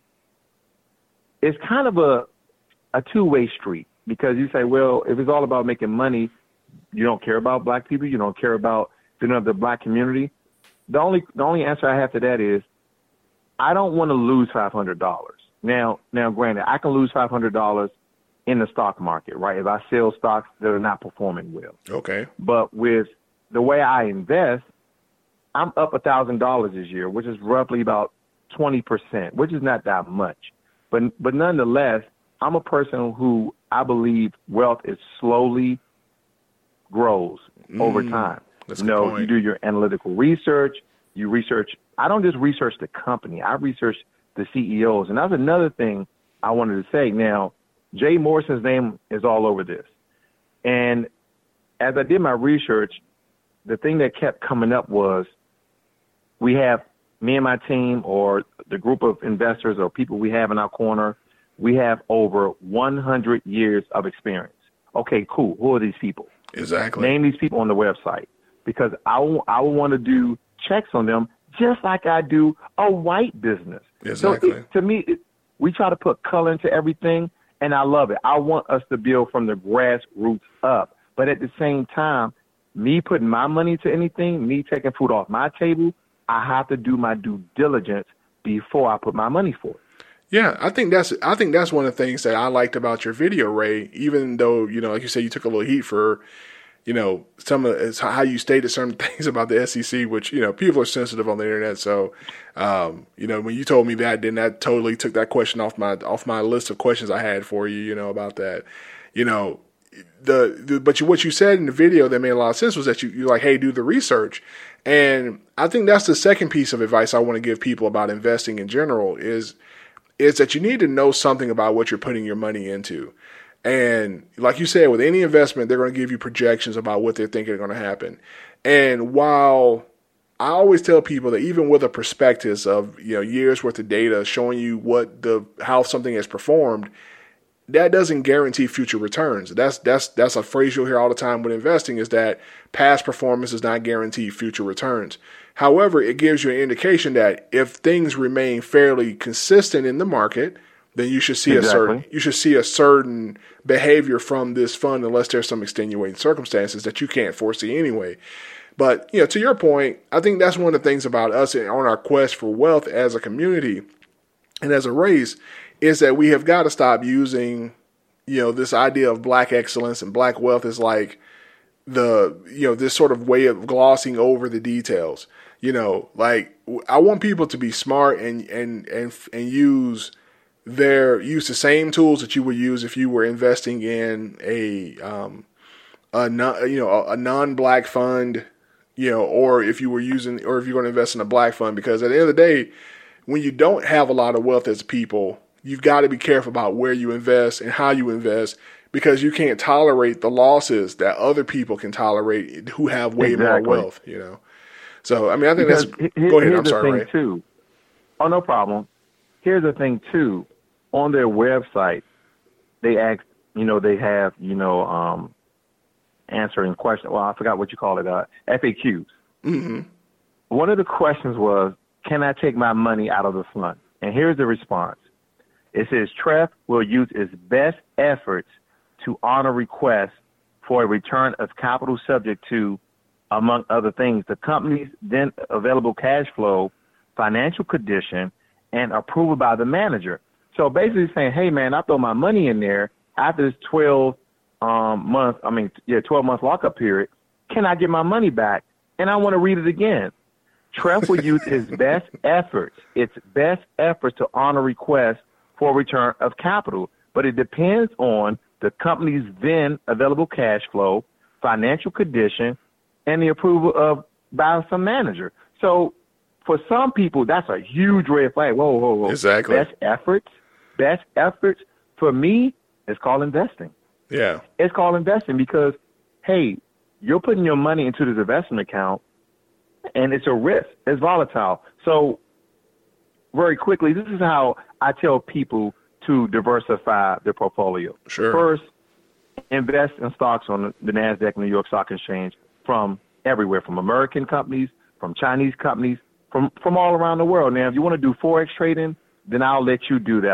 it's kind of a two-way street, because you say, well, if it's all about making money, you don't care about black people, you don't care about the black community. The only answer I have to that is I don't want to lose $500. Now, granted, I can lose $500 in the stock market, right? If I sell stocks that are not performing well. Okay. But with the way I invest, I'm up $1,000 this year, which is roughly about 20%, which is not that much. But nonetheless, I'm a person who I believe wealth is slowly grows over time. That's a good point. You do your analytical research, you research. I don't just research the company, I research the CEOs. And that's another thing I wanted to say. Now, Jay Morrison's name is all over this. And as I did my research, the thing that kept coming up was we have, me and my team, or the group of investors or people we have in our corner, we have over 100 years of experience. Okay, cool. Who are these people? Exactly. Name these people on the website, because I will want to do checks on them just like I do a white business. Exactly. So to me, we try to put color into everything, and I love it. I want us to build from the grassroots up. But at the same time, me putting my money to anything, me taking food off my table, I have to do my due diligence before I put my money for it. Yeah, I think that's one of the things that I liked about your video, Ray. Even though, like you said, you took a little heat for, some of it's how you stated certain things about the SEC, which people are sensitive on the internet. So, when you told me that, then that totally took that question off my list of questions I had for you, about that. But what you said in the video that made a lot of sense was that you're like, hey, do the research. And I think that's the second piece of advice I want to give people about investing in general is that you need to know something about what you're putting your money into. And like you said, with any investment, they're going to give you projections about what they're thinking are going to happen. And while I always tell people that even with a prospectus of years worth of data showing you how something has performed, that doesn't guarantee future returns. That's a phrase you'll hear all the time when investing, is that past performance does not guarantee future returns. However, it gives you an indication that if things remain fairly consistent in the market, then you should see a certain behavior from this fund, unless there's some extenuating circumstances that you can't foresee anyway. But to your point, I think that's one of the things about us on our quest for wealth as a community and as a race, is that we have got to stop using, this idea of black excellence and black wealth as like this sort of way of glossing over the details. Like I want people to be smart and use the same tools that you would use if you were investing in a non-black fund, or if you're going to invest in a black fund, because at the end of the day, when you don't have a lot of wealth as people, you've got to be careful about where you invest and how you invest, because you can't tolerate the losses that other people can tolerate who have way more wealth, So, I mean, I think because go ahead. I'm sorry, Ray. Too. Oh, no problem. Here's the thing, too. On their website, they ask, they have, answering questions. Well, I forgot what you call it, FAQs. Mm-hmm. One of the questions was, can I take my money out of the fund? And here's the response. It says, TREF will use its best efforts to honor requests for a return of capital subject to, among other things, the company's then available cash flow, financial condition, and approval by the manager. So basically saying, hey, man, I throw my money in there after this 12 month lockup period. Can I get my money back? And I want to read it again. TREF will use its best efforts to honor requests for return of capital, but it depends on the company's then available cash flow, financial condition, and the approval by some manager. So for some people, that's a huge red flag. Whoa. Exactly. Best efforts. For me, it's called investing. Yeah. It's called investing because, hey, you're putting your money into this investment account, and it's a risk. It's volatile. So very quickly, this is how I tell people to diversify their portfolio. Sure. First, invest in stocks on the NASDAQ, New York Stock Exchange, from everywhere, from American companies, from Chinese companies, from all around the world. Now, if you want to do Forex trading, then I'll let you do that.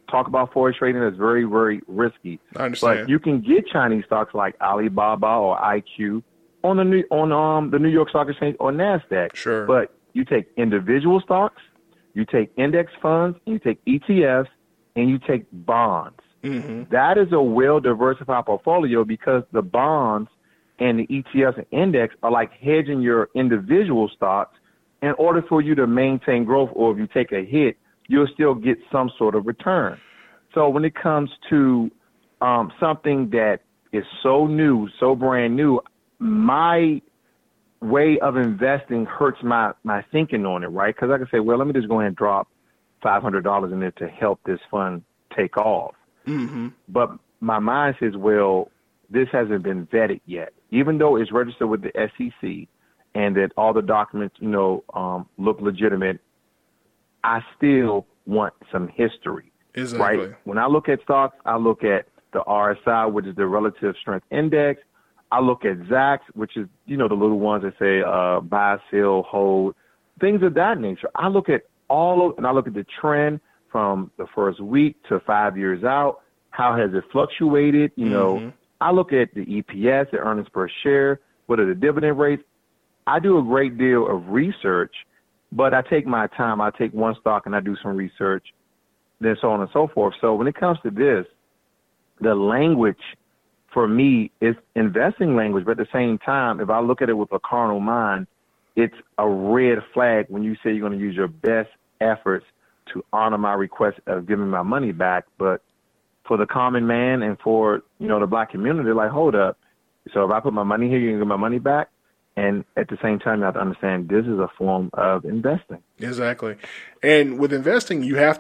talk about forex trading. That's very, very risky. I understand. But you can get Chinese stocks like Alibaba or IQ on the New York Stock Exchange or NASDAQ. Sure. But you take individual stocks, you take index funds, you take ETFs, and you take bonds. Mm-hmm. That is a well-diversified portfolio because the bonds and the ETFs and index are like hedging your individual stocks in order for you to maintain growth, or if you take a hit, you'll still get some sort of return. So when it comes to something that is so new, so brand new, my way of investing hurts my thinking on it, right? Because I can say, well, let me just go ahead and drop $500 in there to help this fund take off. Mm-hmm. But my mind says, well, this hasn't been vetted yet. Even though it's registered with the SEC and that all the documents, look legitimate, I still want some history. Exactly. Right? When I look at stocks, I look at the RSI, which is the Relative Strength Index. I look at ZAX, which is, the little ones that say buy, sell, hold, things of that nature. I look at and I look at the trend from the first week to 5 years out. How has it fluctuated? Mm-hmm. I look at the EPS, the earnings per share, what are the dividend rates. I do a great deal of research, but I take my time. I take one stock and I do some research, then so on and so forth. So when it comes to this, the language for me is investing language, but at the same time, if I look at it with a carnal mind, it's a red flag when you say you're going to use your best efforts to honor my request of giving my money back. But for the common man and for, the black community, like, hold up. So if I put my money here, you can get my money back. And at the same time, you have to understand this is a form of investing. Exactly. And with investing, you have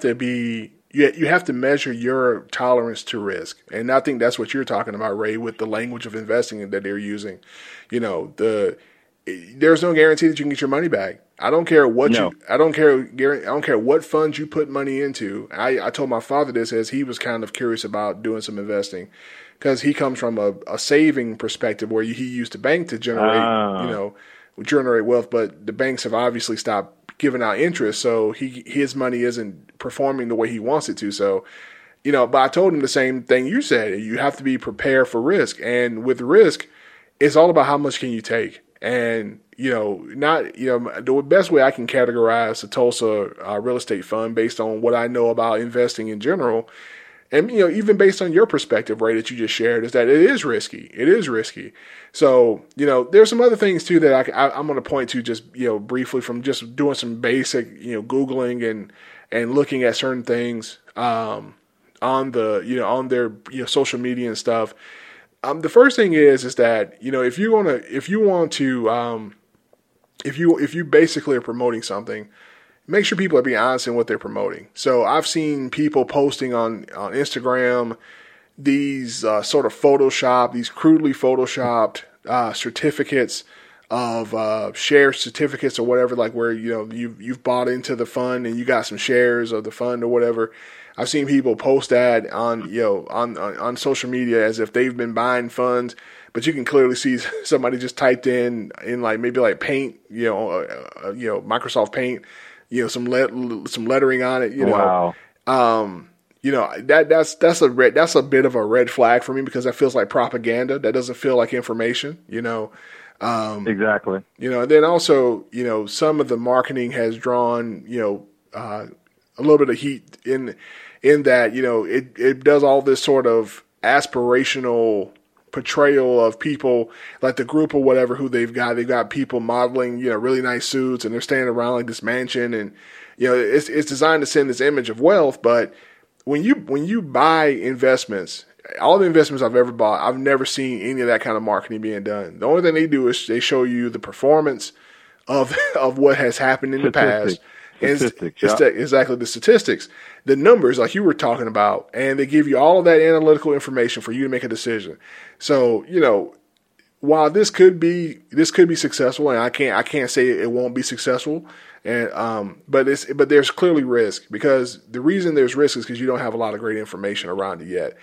to measure your tolerance to risk. And I think that's what you're talking about, Ray, with the language of investing that they're using. There's no guarantee that you can get your money back. I don't care what I don't care what funds you put money into. I told my father this as he was kind of curious about doing some investing, because he comes from a saving perspective where he used to bank to generate wealth, but the banks have obviously stopped giving out interest, so his money isn't performing the way he wants it to. So, but I told him the same thing you said. You have to be prepared for risk, and with risk, it's all about how much can you take. And, the best way I can categorize the Tulsa real estate fund based on what I know about investing in general, and, even based on your perspective, Ray, that you just shared, is that it is risky. It is risky. So, there's some other things too that I'm going to point to just, briefly from just doing some basic, Googling and looking at certain things, on their, social media and stuff. The first thing is that, if you basically are promoting something, make sure people are being honest in what they're promoting. So I've seen people posting on Instagram these sort of these crudely photoshopped certificates of share certificates or whatever, like where you've bought into the fund and you got some shares of the fund or whatever. I've seen people post that on social media as if they've been buying funds, but you can clearly see somebody just typed in maybe like Paint, Microsoft Paint, some lettering on it. Wow. That's a bit of a red flag for me, because that feels like propaganda. That doesn't feel like information. Exactly. And then also, some of the marketing has drawn, a little bit of heat in that, it does all this sort of aspirational portrayal of people, like the group or whatever, who they've got people modeling, really nice suits, and they're standing around like this mansion, and, it's designed to send this image of wealth. But when you buy investments, all the investments I've ever bought, I've never seen any of that kind of marketing being done. The only thing they do is they show you the performance of what has happened in the past. Exactly, the statistics, the numbers like you were talking about, and they give you all of that analytical information for you to make a decision. So, while this could be successful, and I can't say it won't be successful, and but there's clearly risk, because the reason there's risk is because you don't have a lot of great information around it yet.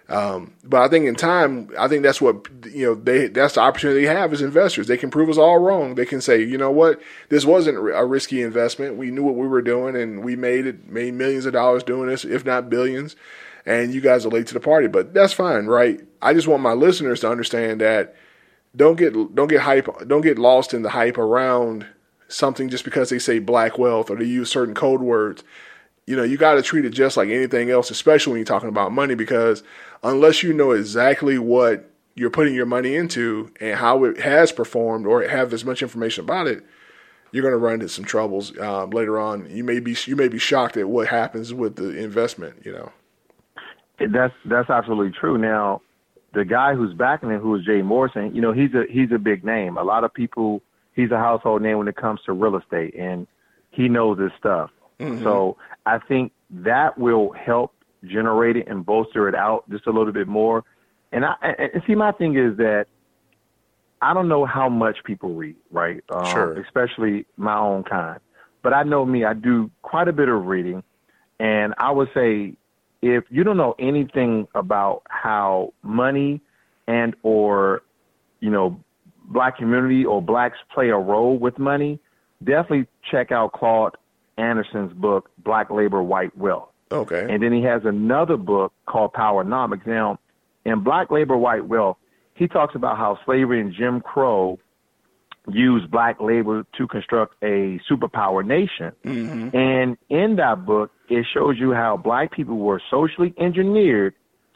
But I think in time, I think that's what, that's the opportunity they have as investors. They can prove us all wrong. They can say, you know what, this wasn't a risky investment. We knew what we were doing, and we made millions of dollars doing this, if not billions. And you guys are late to the party, but that's fine, right? I just want my listeners to understand that don't get lost in the hype around something just because they say black wealth or they use certain code words. You got to treat it just like anything else, especially when you're talking about money, because unless you know exactly what you're putting your money into and how it has performed or have as much information about it, you're going to run into some troubles later on. You may be shocked at what happens with the investment. That's absolutely true. Now, the guy who's backing it, who is Jay Morrison, he's a big name. A lot of people, he's a household name when it comes to real estate, and he knows his stuff. Mm-hmm. So I think that will help generate it and bolster it out just a little bit more. And see, my thing is that I don't know how much people read, right? Sure. Especially my own kind. But I know me, I do quite a bit of reading, and I would say, if you don't know anything about how money and or, black community or blacks play a role with money, definitely check out Claude Anderson's book, Black Labor, White Wealth. Okay. And then he has another book called Powernomics. Now, in Black Labor, White Wealth, he talks about how slavery and Jim Crow used black labor to construct a superpower nation. Mm-hmm. And in that book, it shows you how black people were socially engineered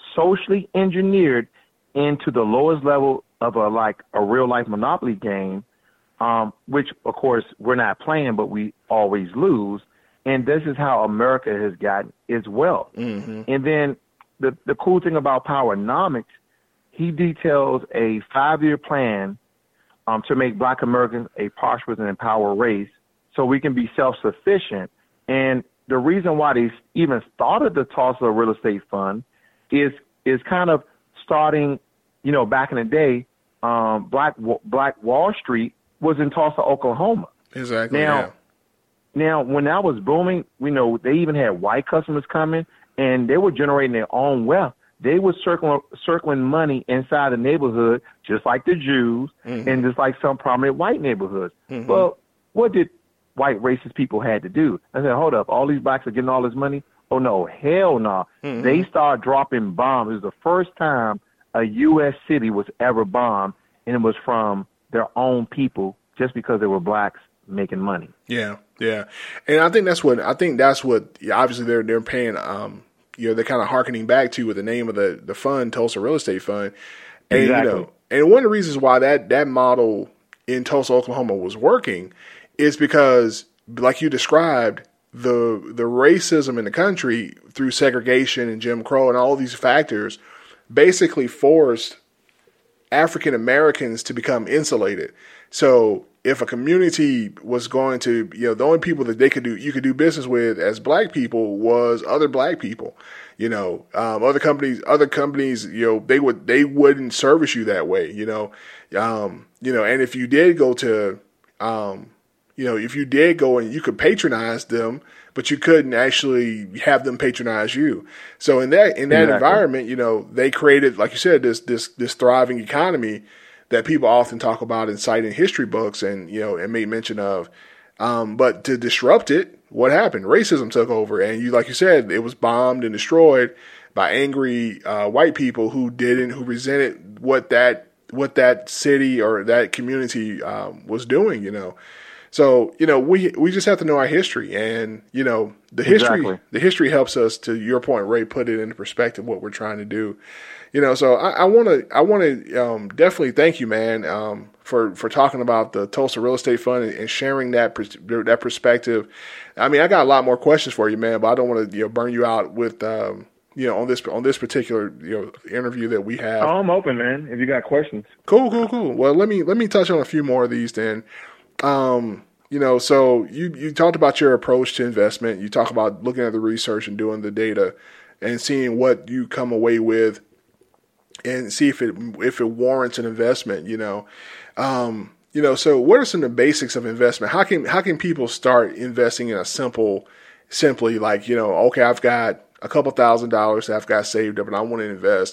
into the lowest level of a real life monopoly game, which of course we're not playing, but we always lose. And this is how America has gotten its wealth. Mm-hmm. And then the cool thing about Powernomics, he details a 5-year plan to make black Americans a prosperous and empowered race so we can be self-sufficient. And the reason why they even started the Tulsa Real Estate Fund is kind of starting, back in the day, Black Wall Street was in Tulsa, Oklahoma. Exactly. Now, when that was booming, they even had white customers coming, and they were generating their own wealth. They were circling money inside the neighborhood, just like the Jews, mm-hmm. and just like some prominent white neighborhoods. Mm-hmm. Well, what did white racist people had to do? I said, hold up, all these blacks are getting all this money? Oh, no, hell no. Mm-hmm. They started dropping bombs. It was the first time a U.S. city was ever bombed, and it was from their own people just because they were blacks making money. Yeah. And I think that's what obviously they're paying they're kind of hearkening back to with the name of the fund, Tulsa Real Estate Fund. And, exactly. And one of the reasons why that model in Tulsa, Oklahoma was working is because, like you described, the racism in the country through segregation and Jim Crow and all these factors basically forced African Americans to become insulated. So if a community was going to, the only people that you could do business with as black people was other black people. Other companies, they wouldn't service you that way. And if you did go to, and you could patronize them, but you couldn't actually have them patronize you. So in that exactly. environment, they created, like you said, this thriving economy that people often talk about and cite in history books and make mention of. But to disrupt it, what happened? Racism took over. And like you said, it was bombed and destroyed by angry white people who resented what that city or that community was doing, So, we just have to know our history, and, the history helps us, to your point, Ray, put it into perspective, what we're trying to do. So I want to definitely thank you, man, for talking about the Tulsa Real Estate Fund and sharing that perspective. I mean, I got a lot more questions for you, man, but I don't want to burn you out with on this particular interview that we have. Oh, I'm open, man. If you got questions. Cool. Well, let me touch on a few more of these then. So you talked about your approach to investment. You talk about looking at the research and doing the data and seeing what you come away with and see if it warrants an investment, so what are some of the basics of investment? How can people start investing in simply like, okay, I've got a couple $1,000s that I've got saved up and I want to invest,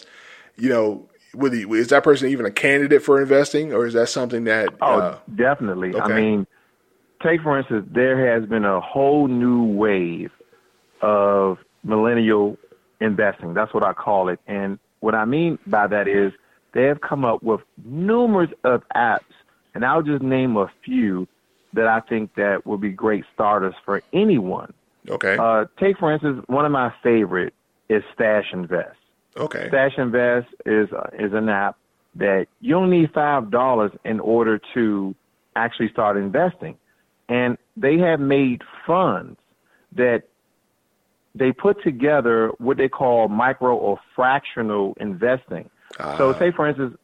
is that person even a candidate for investing, or is that something that? Definitely. Okay. I mean, take for instance, there has been a whole new wave of millennial investing. That's what I call it. And what I mean by that is they have come up with numerous of apps, and I'll just name a few that I think that will be great starters for anyone. Okay. Take for instance, one of my favorite is Stash Invest. Okay. Stash Invest is an app that you only need $5 in order to actually start investing. And they have made funds that they put together what they call micro or fractional investing. So say, for instance,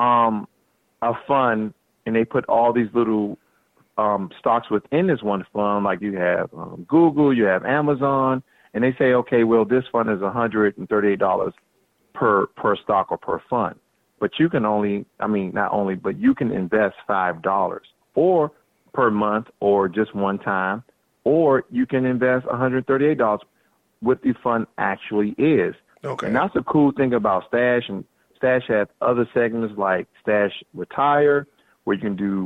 a fund, and they put all these little stocks within this one fund, like you have Google, you have Amazon, and they say, okay, well, this fund is $138 per stock or per fund. But you can but you can invest $5 or per month or just one time, or you can invest $138 what the fund actually is. Okay. And that's the cool thing about Stash. And Stash has other segments like Stash Retire, where you can do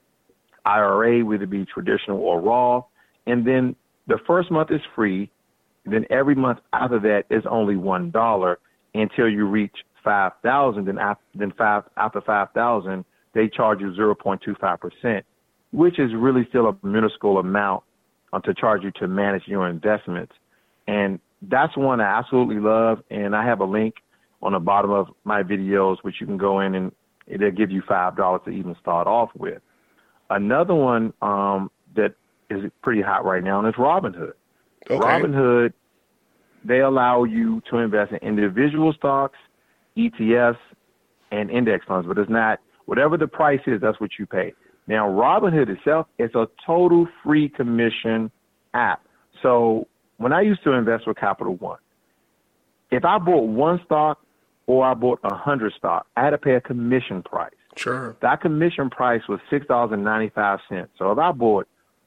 IRA, whether it be traditional or Roth. And then the first month is free. And then every month after that is only $1 until you reach 5,000. After 5,000, they charge you 0.25%, which is really still a minuscule amount to charge you to manage your investments. And that's one I absolutely love. And I have a link on the bottom of my videos, which you can go in and they'll give you $5 to even start off with. Another one that is pretty hot right now is Robinhood. Okay. Robinhood, they allow you to invest in individual stocks, ETFs, and index funds, but it's not, whatever the price is, that's what you pay. Now, Robinhood itself is a total free commission app. So when I used to invest with Capital One, if I bought one stock or I bought 100 stock, I had to pay a commission price. Sure. That commission price was $6.95. So if I bought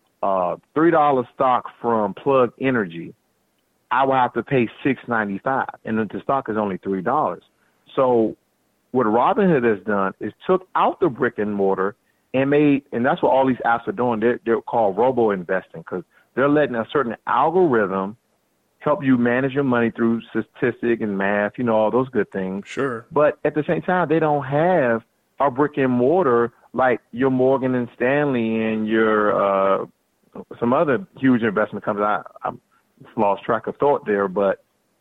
$3 stock from Plug Energy, I would have to pay $6.95, and the stock is only $3. So what Robinhood has done is took out the brick and mortar and that's what all these apps are doing. They're called robo investing, because they're letting a certain algorithm help you manage your money through statistic and math, all those good things. Sure. But at the same time, they don't have a brick and mortar like your Morgan and Stanley and your some other huge investment companies. I lost track of thought there, but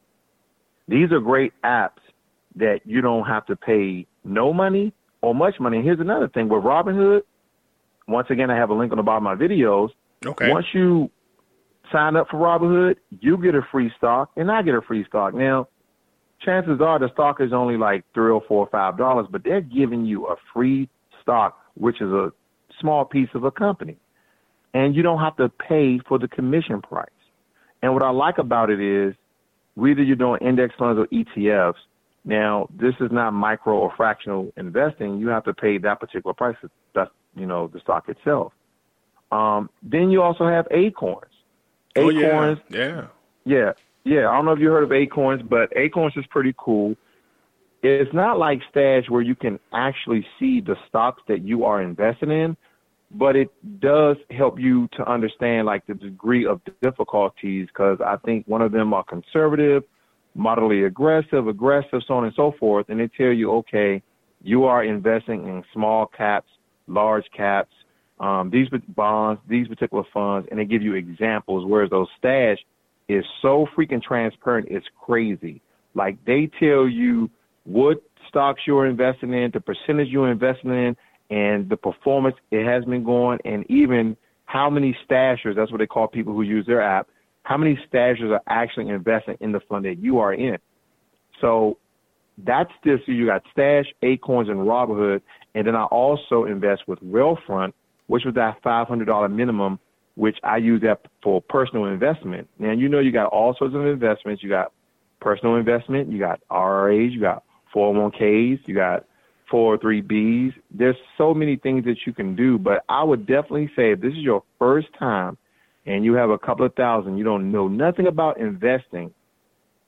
these are great apps that you don't have to pay no money or much money. And here's another thing with Robinhood. Once again, I have a link on the bottom of my videos. Okay. Once you sign up for Robinhood, you get a free stock, and I get a free stock. Now, chances are the stock is only like $3 or $4 or $5, but they're giving you a free stock, which is a small piece of a company. And you don't have to pay for the commission price. And what I like about it is, whether you're doing index funds or ETFs, now this is not micro or fractional investing. You have to pay that particular price. That's, the stock itself. Then you also have Acorns. Acorns. Oh, yeah. Yeah. Yeah. I don't know if you heard of Acorns, but Acorns is pretty cool. It's not like Stash where you can actually see the stocks that you are investing in, but it does help you to understand like the degree of difficulties, because I think one of them are conservative, moderately aggressive, so on and so forth. And they tell you, okay, you are investing in small caps, large caps, these bonds, these particular funds, and they give you examples, whereas those Stash is so freaking transparent, it's crazy. Like they tell you what stocks you're investing in, the percentage you're investing in, and the performance it has been going, and even how many stashers, that's what they call people who use their app, how many stashers are actually investing in the fund that you are in. So that's this. So you got Stash, Acorns, and Robinhood. And then I also invest with Wealthfront, which was that $500 minimum, which I use that for personal investment. Now, you got all sorts of investments. You got personal investment, you got RRAs, you got 401ks, you got 403bs. There's so many things that you can do, but I would definitely say if this is your first time and you have a couple of thousand, you don't know nothing about investing,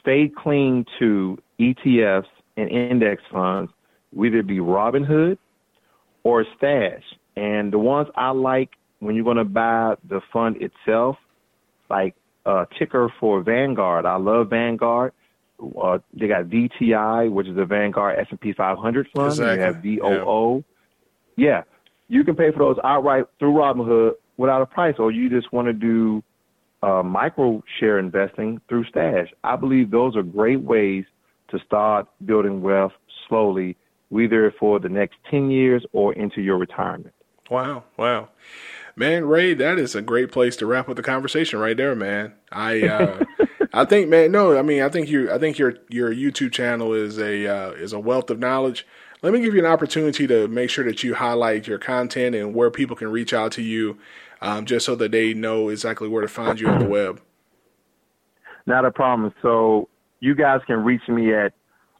stay clean to ETFs and index funds, whether it be Robinhood or Stash. And the ones I like when you're going to buy the fund itself, like ticker for Vanguard. I love Vanguard. They got VTI, which is a Vanguard S&P 500 fund. Exactly. You have VOO. Yeah. You can pay for those outright through Robinhood without a price, or you just want to do micro share investing through Stash. I believe those are great ways to start building wealth slowly, either for the next 10 years or into your retirement. Wow. Man, Ray, that is a great place to wrap up the conversation right there, man. I think, man, no, I mean, I think your YouTube channel is a wealth of knowledge. Let me give you an opportunity to make sure that you highlight your content and where people can reach out to you, just so that they know exactly where to find you on the web. Not a problem. So you guys can reach me at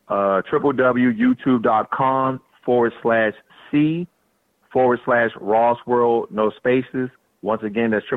www.youtube.com/C/Ross World, no spaces. Once again, that's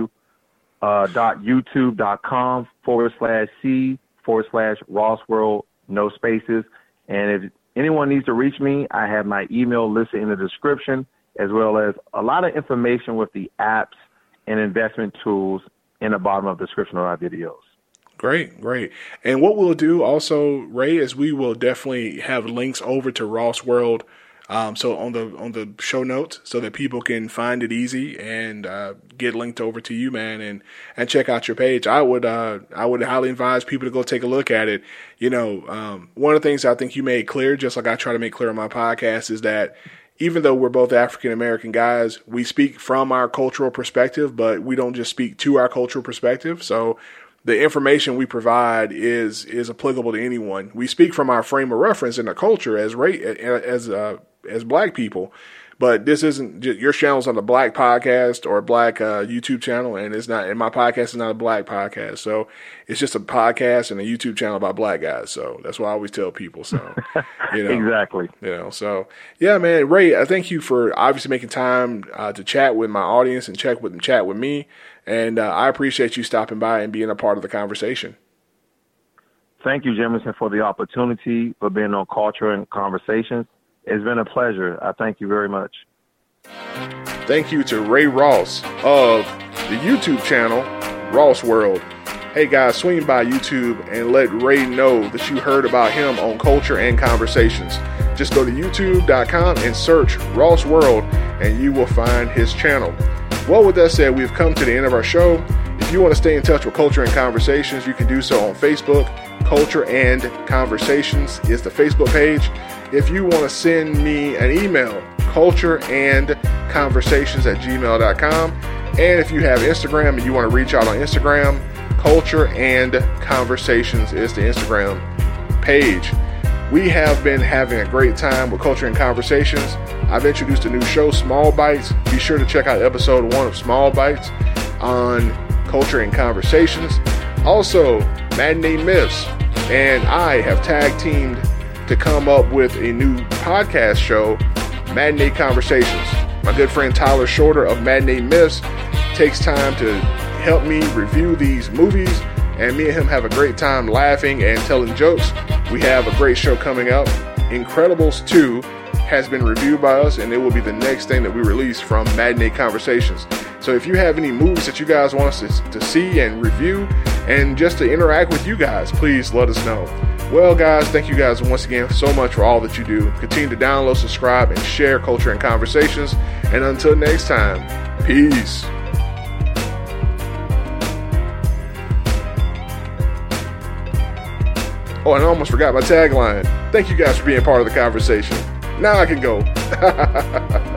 www.youtube.com/C/Ross World, no spaces. And if anyone needs to reach me, I have my email listed in the description, as well as a lot of information with the apps and investment tools in the bottom of the description of our videos. Great. And what we'll do also, Ray, is we will definitely have links over to Ross World, so on the show notes, so that people can find it easy and get linked over to you, man, and check out your page. I would highly advise people to go take a look at it. You know, one of the things I think you made clear, just like I try to make clear on my podcast, is that even though we're both African American guys, we speak from our cultural perspective, but we don't just speak to our cultural perspective. So the information we provide is applicable to anyone. We speak from our frame of reference in the culture as Black people, but this isn't your channel's not a Black podcast or a Black YouTube channel, and it's not. And my podcast is not a Black podcast, so it's just a podcast and a YouTube channel about Black guys. So that's what I always tell people. So Exactly. So yeah, man, Ray, I thank you for obviously making time to chat with my audience and chat with me. And I appreciate you stopping by and being a part of the conversation. Thank you, Jemison, for the opportunity, for being on Culture and Conversations. It's been a pleasure. I thank you very much. Thank you to Ray Ross of the YouTube channel, Ross World. Hey guys, swing by YouTube and let Ray know that you heard about him on Culture and Conversations. Just go to youtube.com and search Ross World and you will find his channel. Well, with that said, we've come to the end of our show. If you want to stay in touch with Culture and Conversations, you can do so on Facebook. Culture and Conversations is the Facebook page. If you want to send me an email, cultureandconversations@gmail.com. And if you have Instagram and you want to reach out on Instagram, Culture and Conversations is the Instagram page. We have been having a great time with Culture and Conversations. I've introduced a new show, Small Bites. Be sure to check out episode 1 of Small Bites on Culture and Conversations. Also, Matinee Myths and I have tag teamed to come up with a new podcast show, Matinee Conversations. My good friend Tyler Shorter of Matinee Myths takes time to help me review these movies, and me and him have a great time laughing and telling jokes. We have a great show coming up. Incredibles 2 has been reviewed by us, and it will be the next thing that we release from Matinee Conversations. So if you have any movies that you guys want us to see and review, and just to interact with you guys, please let us know. Well, guys, thank you guys once again so much for all that you do. Continue to download, subscribe, and share Culture and Conversations. And until next time, peace. Oh, and I almost forgot my tagline. Thank you guys for being part of the conversation. Now I can go.